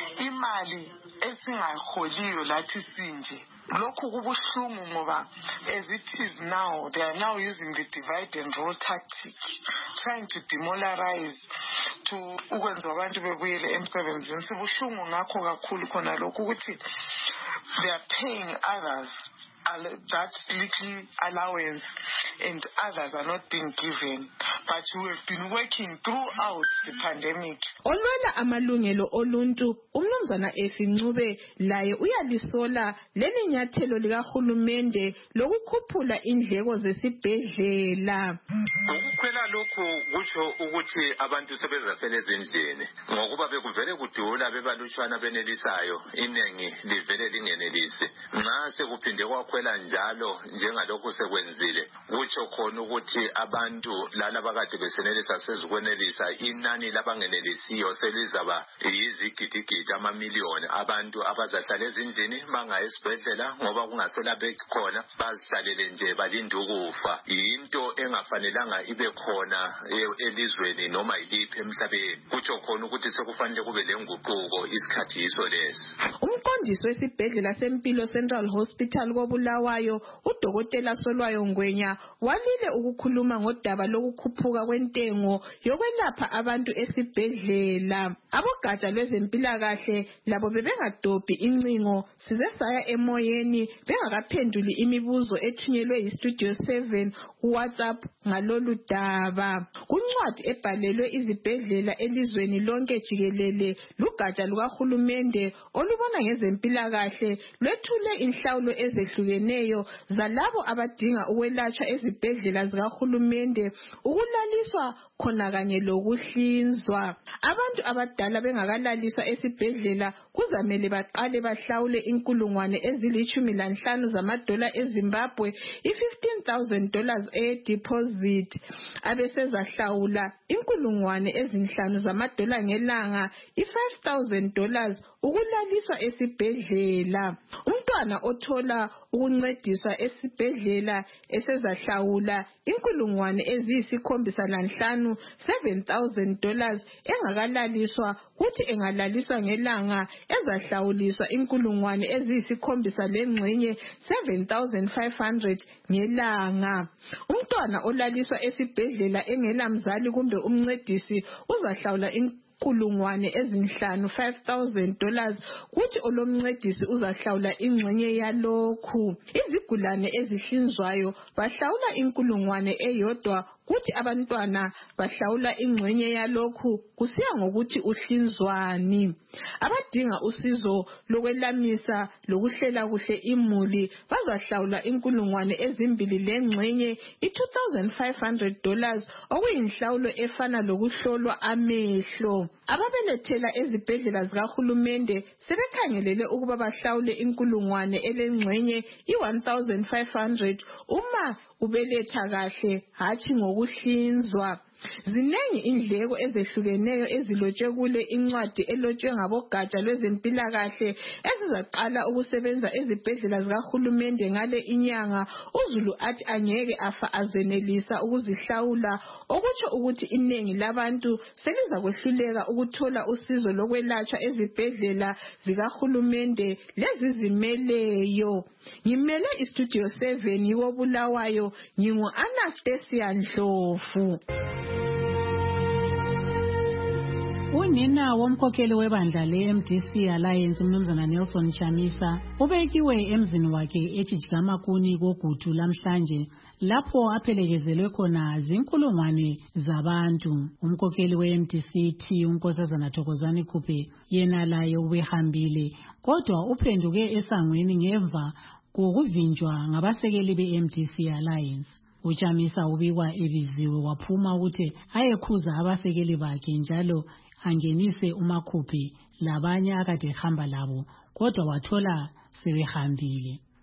Speaker 23: Imali esingayiholiyo lathi sinje. Lokhu kubuhlungu ngoba as it is now, they are now using the divide and rule tactic, trying to demoralize to ukwenza abantu bebuyele emsebenzini. Sibuhlungu ngakho kakhulu khona lokhu ukuthi they are paying others that little allowance and others are not being given, but we have been working throughout the pandemic.
Speaker 6: Olwela amalungelo oluntu umnumzana Efincube laye uyalisola leli nyathelo likahulumende lokukhuphula indleko zesibhedlela.
Speaker 4: Ukukhwela lokhu kutsho ukuthi abantu sebezasele ezindlini ngokuba bekuvele kudula bebalutshwana benelisayo inengi livele lingenelisi. Nxa sekuphinde kwakhwela njalo njengalokhu sekwenzile kutsho khona ukuthi abantu lana bakade besenelisa sezikwenelisa inani labangenelisiyo selizaba yizigidigidi amamiliyoni abantu abazahlala ezindlini bangaya esibhedlela ngoba kungasela bekhona bazihlalele nje balinde ukufa. Yinto engafanelanga ibe khona elizweni noma iliphi emhlabeni. Kutsho khona ukuthi sekufanele kube lenguquko isikhathi yiso lesi.
Speaker 6: Umqondisi wesibhedlela sempilo Central Hospital koBulawayo uDokotela Solwayo Ngwenya walile ukukhuluma ngodaba lokukhuphuka kwentengo yokwelapha abantu esibhedlela. Abogatsha lwezempilakahle labo bebengadobhi incingo size saya emoyeni bengakaphenduli imibuzo ethunyelwe yiStudio seven kuWhatsApp ngalolu daba. Kuncwadi ebhalelwe izibhedlela elizweni lonke jikelele lugatsha lukahulumende olubona ngezempilakahle lwethule inhlawulo ezehlukeneyo zalabo abadinga ukwelatshwa ezibhedlela zikahulumende ukulaliswa khona kanye lokuhlinzwa. Abantu abadala bengakalaliswa esibhedlela kuzamele baqale bahlawule inkulungwane ezilitshumi lanhlanu zamadola eZimbabwe i-fifteen thousand dollars e-deposit abesezahlawula inkulungwane ezinhlanu zamadola ngelanga i-five thousand dollars ukulaliswa esibhedlela. Umntwana othola ukuncediswa esibhedlela esezahlawula inkulungwane eziyisikhombisa lanhlanu seven thousand dollars engakalaliswa kuthi engalaliswa ngelanga ezahlawuliswa inkulungwane eziyisikhombisa lengxenye seven thousand five hundred ngelanga. Umntwana olaliswa esibhedlela engela mzali kumbe umncedisi uzahlawula kulungwane ezinhlanu five thousand dollars kuthi olomncedisi uzahlawula ingxenye yalokhu. Izigulane ezihlinzwayo bahlawula inkulungwane eyodwa kuthi abantwana bahlawula ingxenye yalokhu kusiya ngokuthi uhlinzwani. Abadinga usizo lokwelamisa lokuhlela kuhle imuli bazahlawula inkulungwane ezimbili lengxenye i-two thousand five hundred dollars okuyinhlawulo efana lokuhlolwa amehlo. Ababelethela ezibhedlela zikahulumende sebekhangelele ukuba bahlawule inkulungwane elengxenye i-one thousand five hundred uma ubeletha kahle hatshi ngokuhlinzwa. Zinengi indleko ezehlukeneyo ezilotshwe kule incwadi elotshwe ngabogatsha lwezempilakahle ezizaqala ukusebenza ezibhedlela zikahulumende ngale inyanga. Uzulu athi angeke afa azenelisa ukuzihlawula okutsho ukuthi inengi labantu seliza kwehluleka ukuthola usizo lokwelatshwa ezibhedlela zikahulumende lezizimeleyo. Ngimele iStudio seven yiwoBulawayo, ngingu Anastasia Ndlovu.
Speaker 3: Unina womkhokheli webandla le-M D C Alliance umnumzana Nelson Chamisa ubekiwe emzini wakhe eChijikamakuni koGutu lamhlanje lapho aphelekezelwe khona zinkulungwane zabantu. Umkhokheli we-M D C T unkosazana Thokozani Khuphe yena laye ubehambile kodwa uphenduke esangweni ngemva kokuvinjwa ngabasekeli be-M D C Alliance. UChamisa ubikwa ebiziwe waphuma ukuthi ayekhuza abasekeli bakhe njalo angenise uMakhuphe labanye akade ehamba labo kodwa wathola sebehambile.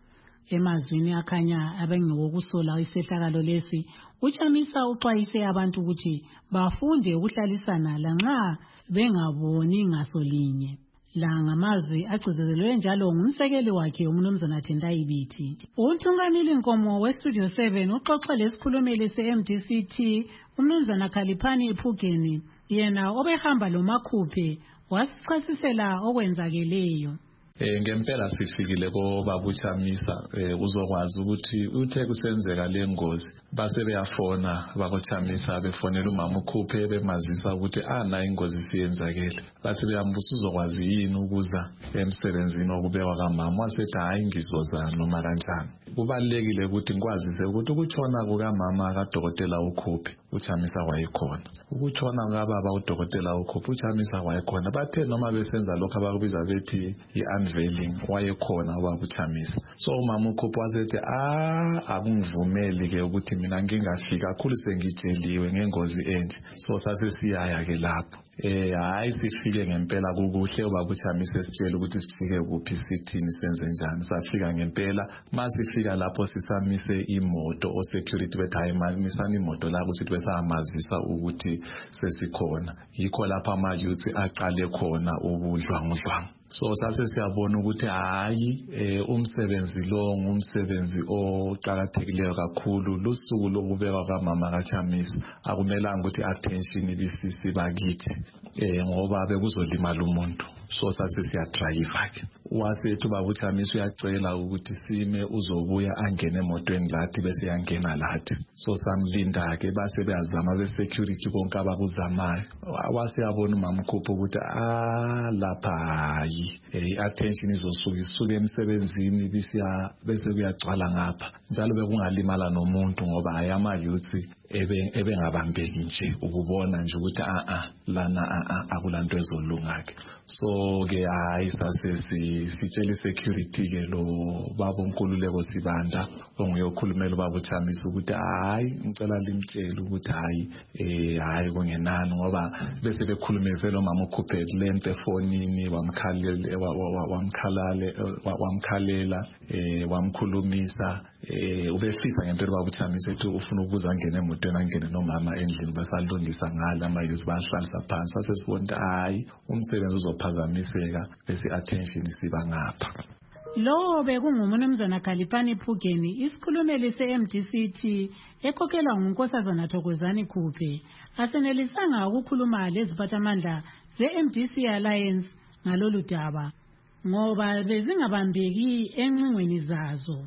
Speaker 3: Emazwini akhanya abengokusola isehlakalo lesi, uChamisa uxwayise abantu ukuthi bafunde ukuhlalisana lanxa bengaboni ngasolinye. La ngamazwi agcizelelwe njalo ngumsekeli wakhe uMnumzana Tendai Biti. Uthungameli Nkomo weStudio seven uxoxe lesikhulumeli se-M D C T uMnumzana Khalipani Phugeni, yena obehamba lo makhuphe wasichasisela okwenzakeleyo.
Speaker 7: Eh ngempela sifikile ko babuChamisa eh uzokwazi ukuthi uthe kusenzeka lengozi base beyafona bakoChamisa befonela umama ukhuphe bemazisa ukuthi ana ingozi siyenzakele base beyambuza uzokwazi yini ukuza emsebenzini okubekwa kamama wasethi hayi ngizoza noma kanjani. Kubalekile ukuthi ngikwazise ukuthi ukutshona kukamama kaDokotela ukhuphe uChamisa wayekhona, ukutshona kababa uDokotela ukhuphe uChamisa wayekhona. Bathe noma besenza lokho abakubiza bethi i-unveiling wayekhona babuChamisa. So umama ukhuphe wasethi ah akungivumeli ke ukuthi mina ngingafika kakhulu sengitsheliwe ngengozi enje. So sase siyaya ke lapho eh hayi sifike ngempela kukuhle babuChamisa sitshela ukuthi sifike kuphi sithini senze njani. Safika ngempela masifika lapho sisamise imoto o security bethi hayi mamisana imoto la ukuthi besamazisa ukuthi sesikhona. Yikho lapha ama youth aqale khona ubudlwangudlwangu. So sase siyabona ukuthi hayi eh umsebenzi lo ngumsebenzi oqhakathekileyo kakhulu. Lusuku lokubekwa kamama kaChamisa akumelanga ukuthi attention ibisisi bakithi eh ngoba bekuzolimala umuntu. So sase siya drive ke wasethu babuChamisa uyacela ukuthi sime uzobuya angene emotweni lathi bese yangena lathi. So samlinda ke base beyazama be security konke abakuzamayo. Wasiyabona umama ukhupha ukuthi ah lapha eh attention izosuka isuke emsebenzini bisiya bese kuyagcwala ngapha njalo bekungalimala nomuntu ngoba ayama youth ebe ebengabambeki nje ukubona nje ukuthi a a lana a a akulanto ezolunga ke. So ke hayi sase sitshela security ke lo baba uNkululeko Sibanda onguyokhulumela babuChamisa ukuthi hayi ngicela limtshela ukuthi hayi eh hayi kungenani ngoba bese bekhulumeze lo mama ukhuphe lento efonini wamkhalela wamkhalale wamkhalela eh wamkhulumisa eh ubefisa ngempela babuChamisa ethi ufuna ukuza angene emotweni angene nomama endlini basalungisa ngala ama youth bahlalisa phansi sase sibona hayi umsebenzi uzophazamiseka bese attention siba ngapha.
Speaker 3: Lo bekunguMnumzana Khalipani Phugeni, isikhulumeli se-M D C T ekhokelwa nguNkosazana Thokozani Khuphe, asenelisanga ukukhuluma leziphathamandla ze-M D C Alliance ngalolu daba ngoba bezingabambeki encingweni zazo.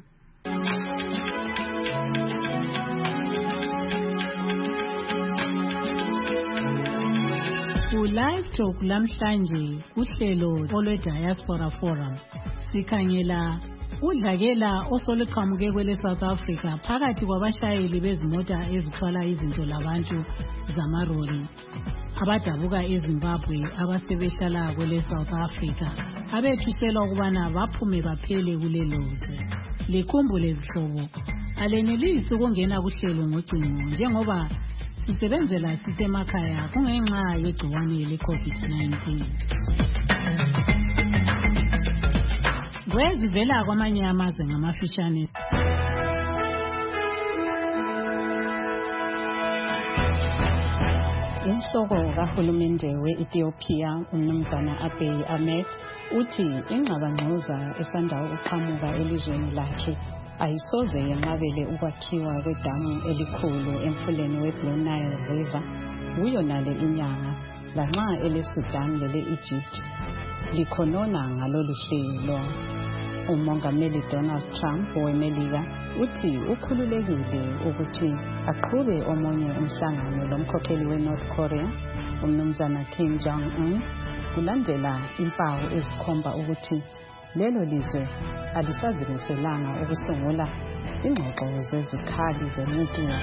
Speaker 3: Ku-Live Talk lamhlanje uhlelo olwe Diaspora Forum sikhangela udlakela osoluqhamuke kwele South Africa phakathi kwabashayeli bezimota ezithwala izinto labantu zamaroli abadabuka eZimbabwe abasebehlala kwele South Africa abethuselwa ukubana baphume baphele kulelozwe. Likhumbule zihlobo alenelisi ukungena kuhlelo ngocingo njengoba sisebenzela sisemakhaya kungenxa yegciwane le-COVID nineteen. Kwezivela kwamanye amazwe ngamafishane.
Speaker 8: Inhloko kahulumende we-Ethiopia uMnumzana Abiy Ahmed uthi ingxabangxoza esanda ukuqhamuka elizweni lakhe ayisoze yenqabele ukwakhiwa kwedamu elikhulu emfuleni we-Blue Nile River kuyo nale inyanga lanxa ele-Sudan lele-Egypt likhonona ngalolu hlelo. Umongameli Donald Trump weMelika uthi ukhululekile ukuthi aqhube omunye umhlangano lomkhokheli we-North Korea uMnumzana Kim Jong-un kulandela impawu ezikhomba ukuthi lelo lizwe alisazimiselanga ukusungula ingxoxo zezikhali zenuclear.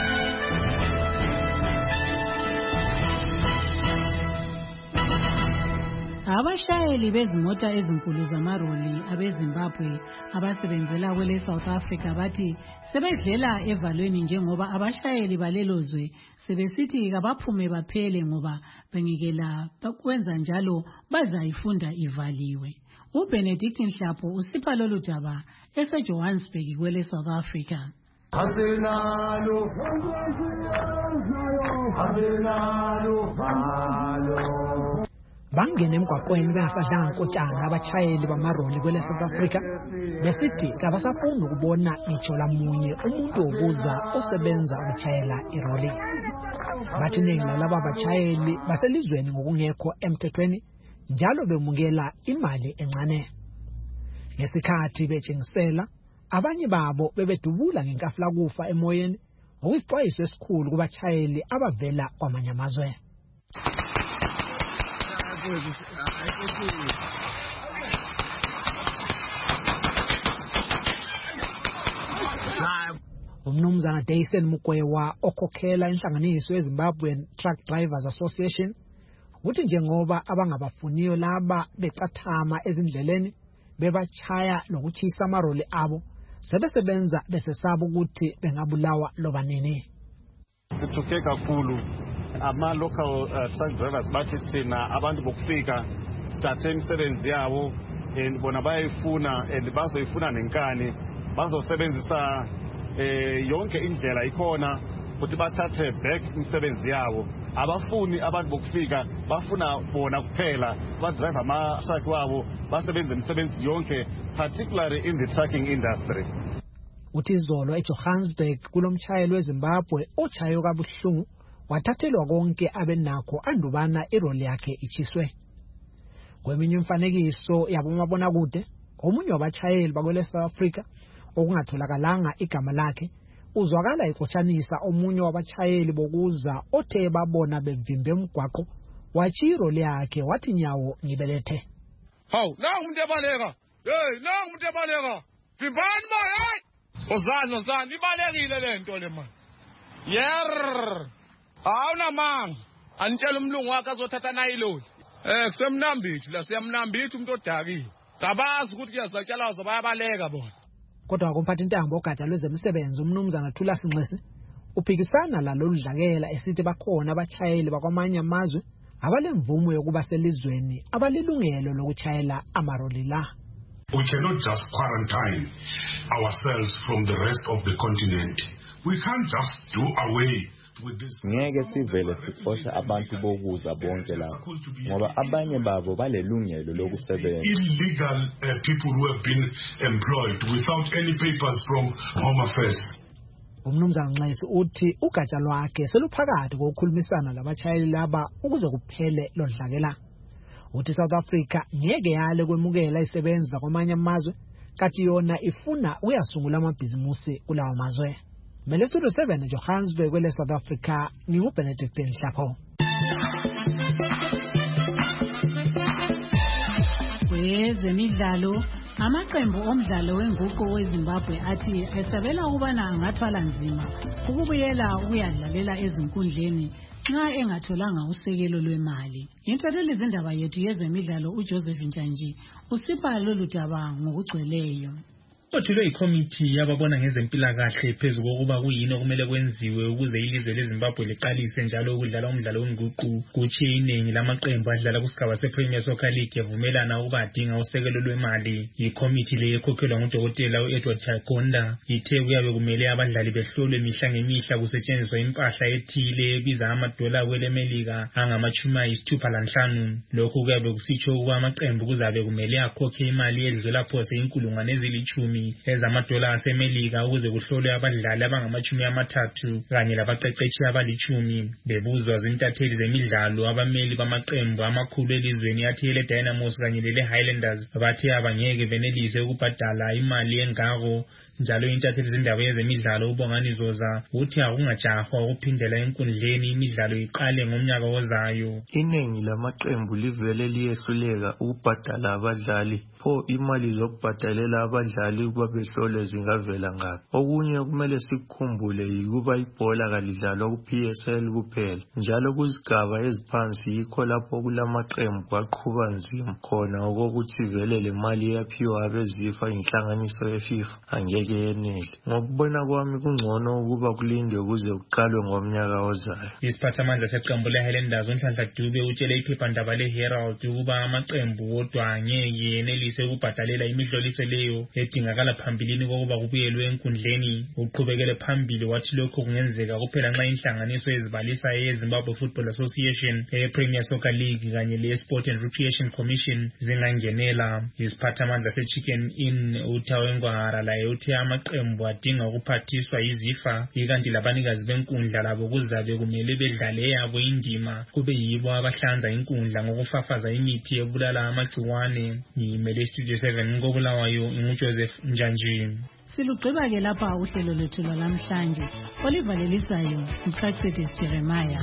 Speaker 3: Abashayeli bezimota ezinkulu zamaroli abeZimbabwe abasebenzela kwele South Africa bathi sebedlela evalweni njengoba abashayeli balelozwe sebesithi kabaphume baphele ngoba bengekela bakwenza njalo bazayifunda ivaliwe. uBenedict Nhlapo usipha lolu daba eseJohannesburg kwele South Africa.
Speaker 10: Asenalo Asenalo Halo
Speaker 11: bangena emgwaqweni bengasadlanga nkotshana abatshayeli bamaroli kwele South Africa besithi kabasafuni ukubona ngitsho lamunye umuntu obuza osebenza ukutshayela iroli. Bathi ningi lalaba batshayeli baselizweni ngokungekho emthethweni njalo bemukela imali encane. Ngesikhathi betshengisela abanye babo bebedubula ngenkafula kufa emoyeni okuyisixwayiso esikhulu kubatshayeli abavela kwamanye amazwe. Umnumzana Dyson Mukwewa okhokhela inhlanganiso yeZimbabwean Truck Drivers Association uthi njengoba abangabafuniyo laba becathama ezindleleni bebachaya nokuchisa amaroli abo sebesebenza besesaba ukuthi bengabulawa loba nini.
Speaker 12: Sithuke kakhulu ama local uh, truck drivers bathi thina abantu bokufika sithathe imisebenzi yabo and bona bayifuna and bazoyifuna nenkani bazosebenzisa eh yonke indlela ikhona ukuthi bathathe back imisebenzi yabo. Abafuni abantu bokufika bafuna bona kuphela ba drive ama truck wabo basebenza imisebenzi yonke particularly in the trucking industry.
Speaker 11: Uthi izolo eJohannesburg kulomtshayeli weZimbabwe ochayo kabuhlungu wathathelwa konke abenakho andubana iroli yakhe ichiswe. Kweminye imfanekiso yabomabona kude omunye wabatshayeli bakwele South Africa okungatholakalanga igama lakhe uzwakala ixotshanisa omunye wabatshayeli bokuza othe babona bevimbe umgwaqo wachi iroli yakhe wathi nyawo ngibelethe.
Speaker 24: Hawu nangu umuntu ebaleka. Hey nangu umuntu ebaleka. Vimbani ba hey. Ozana ozana ibalekile lento le manje. Yer. Awuna manga. Anitshela umlungu wakhe azothatha nayi loli. Eh kusemnambithi la siyamnambithi umuntu odakile. Kabazi ukuthi kuyazatshala bayabaleka bona.
Speaker 11: Kodwa kumphathi intambo ogada lwezemisebenzi umnumzana Thula Sinxesi uphikisana lalo dlakela esithi bakhona abatshayeli bakwamanye amazwe abalemvumo yokuba selizweni abalilungelo lokutshayela amaroli la.
Speaker 25: We cannot just quarantine ourselves from the rest of the continent. We can't just do away with this.
Speaker 26: Ngeke sivele sixosha abantu bokuza bonke lapho ngoba abanye babo balelungelo lokusebenza.
Speaker 25: Illegal uh, people who have been employed without any papers from Home Affairs.
Speaker 11: Umnumzana Nxesi uthi ugatsha lwakhe seluphakathi kokukhulumisana labatshayeli laba ukuze kuphele lodlakela. Uthi South Africa ngeke yale kwemukela isebenza kwamanye amazwe kathi yona ifuna uyasungula amabhizimusi kulawa mazwe. Melesudo seven Johannesburg kwele South Africa nginguBenedict Nhlapo.
Speaker 3: Kwezemidlalo amaqembu omdlalo wenguqu weZimbabwe athi esabela ukubana angathwala nzima ukubuyela ukuyadlalela ezinkundleni nxa engatholanga usekelo lwemali. Intatheli izindaba yethu yezemidlalo uJoseph Njanji usipha lolu daba ngokugcweleyo.
Speaker 5: Othulwe ikomiti yababona ngezempilakahle phezulu kokuba kuyini okumele kwenziwe ukuze ilizwe leZimbabwe liqalise njalo ukudlala umdlalo wenguqu kuthi iningi lamaqembu adlala kusigaba sePremier Soccer League yavumelana ukuba adinga usekelo lwemali. Ikomiti le ekhokhelwa ngudokotela uEdward Chakonda ithe kuyabe kumele abadlali behlolwe mihla ngemihla kusetshenziswa impahla ethile ebiza amadola kwelemelika angamachumi ayisithupha lanhlanu. Lokhu kuyabe kusitsho ukuba amaqembu kuzabe kumele akhokhe imali edlula phose inkulungwane ezilitshumi ezamadola asemelika ukuze kuhlolwe abadlali abangamachumi amathathu kanye labaqeqeshi abalichumi. Bebuzwa zintatheli zemidlalo abameli bamaqembu amakhulu elizweni athile Dynamos kanye lele Highlanders bathi abangeke benelise ukubhadala imali engako. Njalo intatheli zindaba yezemidlalo uBongani Zoza uthi akungajahwa ukuphindela enkundleni imidlalo iqale ngomnyaka ozayo.
Speaker 27: Iningi lamaqembu livele liyehluleka ukubhadala abadlali pho imali zokubhadalela abadlali ukuba behlole zingavela ngaphi. Okunye kumele sikukhumbule yikuba ibhola kalidlalwa ku P S L kuphela njalo kuzigaba eziphansi yikho lapho kulamaqembu aqhuba nzima khona okokuthi vele le mali yaphiwa abezifa inhlanganiso yeFIFA angeke nje yenele. Ngokubona kwami kungcono ukuba kulindwe kuze kuqalwe ngomnyaka ozayo.
Speaker 5: Isiphathamandla seqembu leHighlanders uNhlanhla Dube utshele iphephandaba leHerald ukuba amaqembu wodwa angeke yenelise ukubhadalela imihloliso leyo edingakala phambilini kokuba kubuyelwe enkundleni. Uqhubekele phambili wathi lokho kungenzeka kuphela nxa inhlanganiso ezibalisa yeZimbabwe Football Association, ePremier Soccer League kanye leSport and Recreation Commission zingangenela. Isiphathamandla seChicken Inn uThawengwara laye uthi amaqembu adinga ukuphathiswa izifa, ikanti labanikazi benkundla labo kuzabe kumele bedlale yabo indima, kube yibo abahlanza inkundla ngokufafaza imithi ebulala amagciwane. Ngimele Studio seven koBulawayo inguJoseph Njanji.
Speaker 3: Silugqiba ke lapha uhlelo lwethu lwalamhlanje. Olivalelisayo uPractice Jeremiah.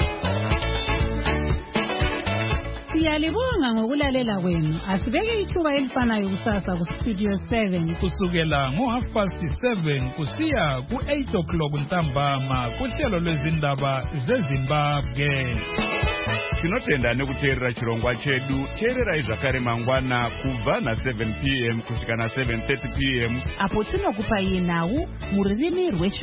Speaker 3: Siyalibonga ngokulalela kwenu. Asibeke ithuba elifanayo kusasa ku Studio seven
Speaker 1: kusukela ngo half past seven kusiya ku eight o'clock ntambama kuhlelo lwezindaba zeZimbabwe.
Speaker 2: Tinotenda nekuteerera chirongwa chedu. Teererai zvakare mangwana kubva na seven p m kusvika na seven thirty p m
Speaker 3: apo tinokupa yenhau muririmi rwe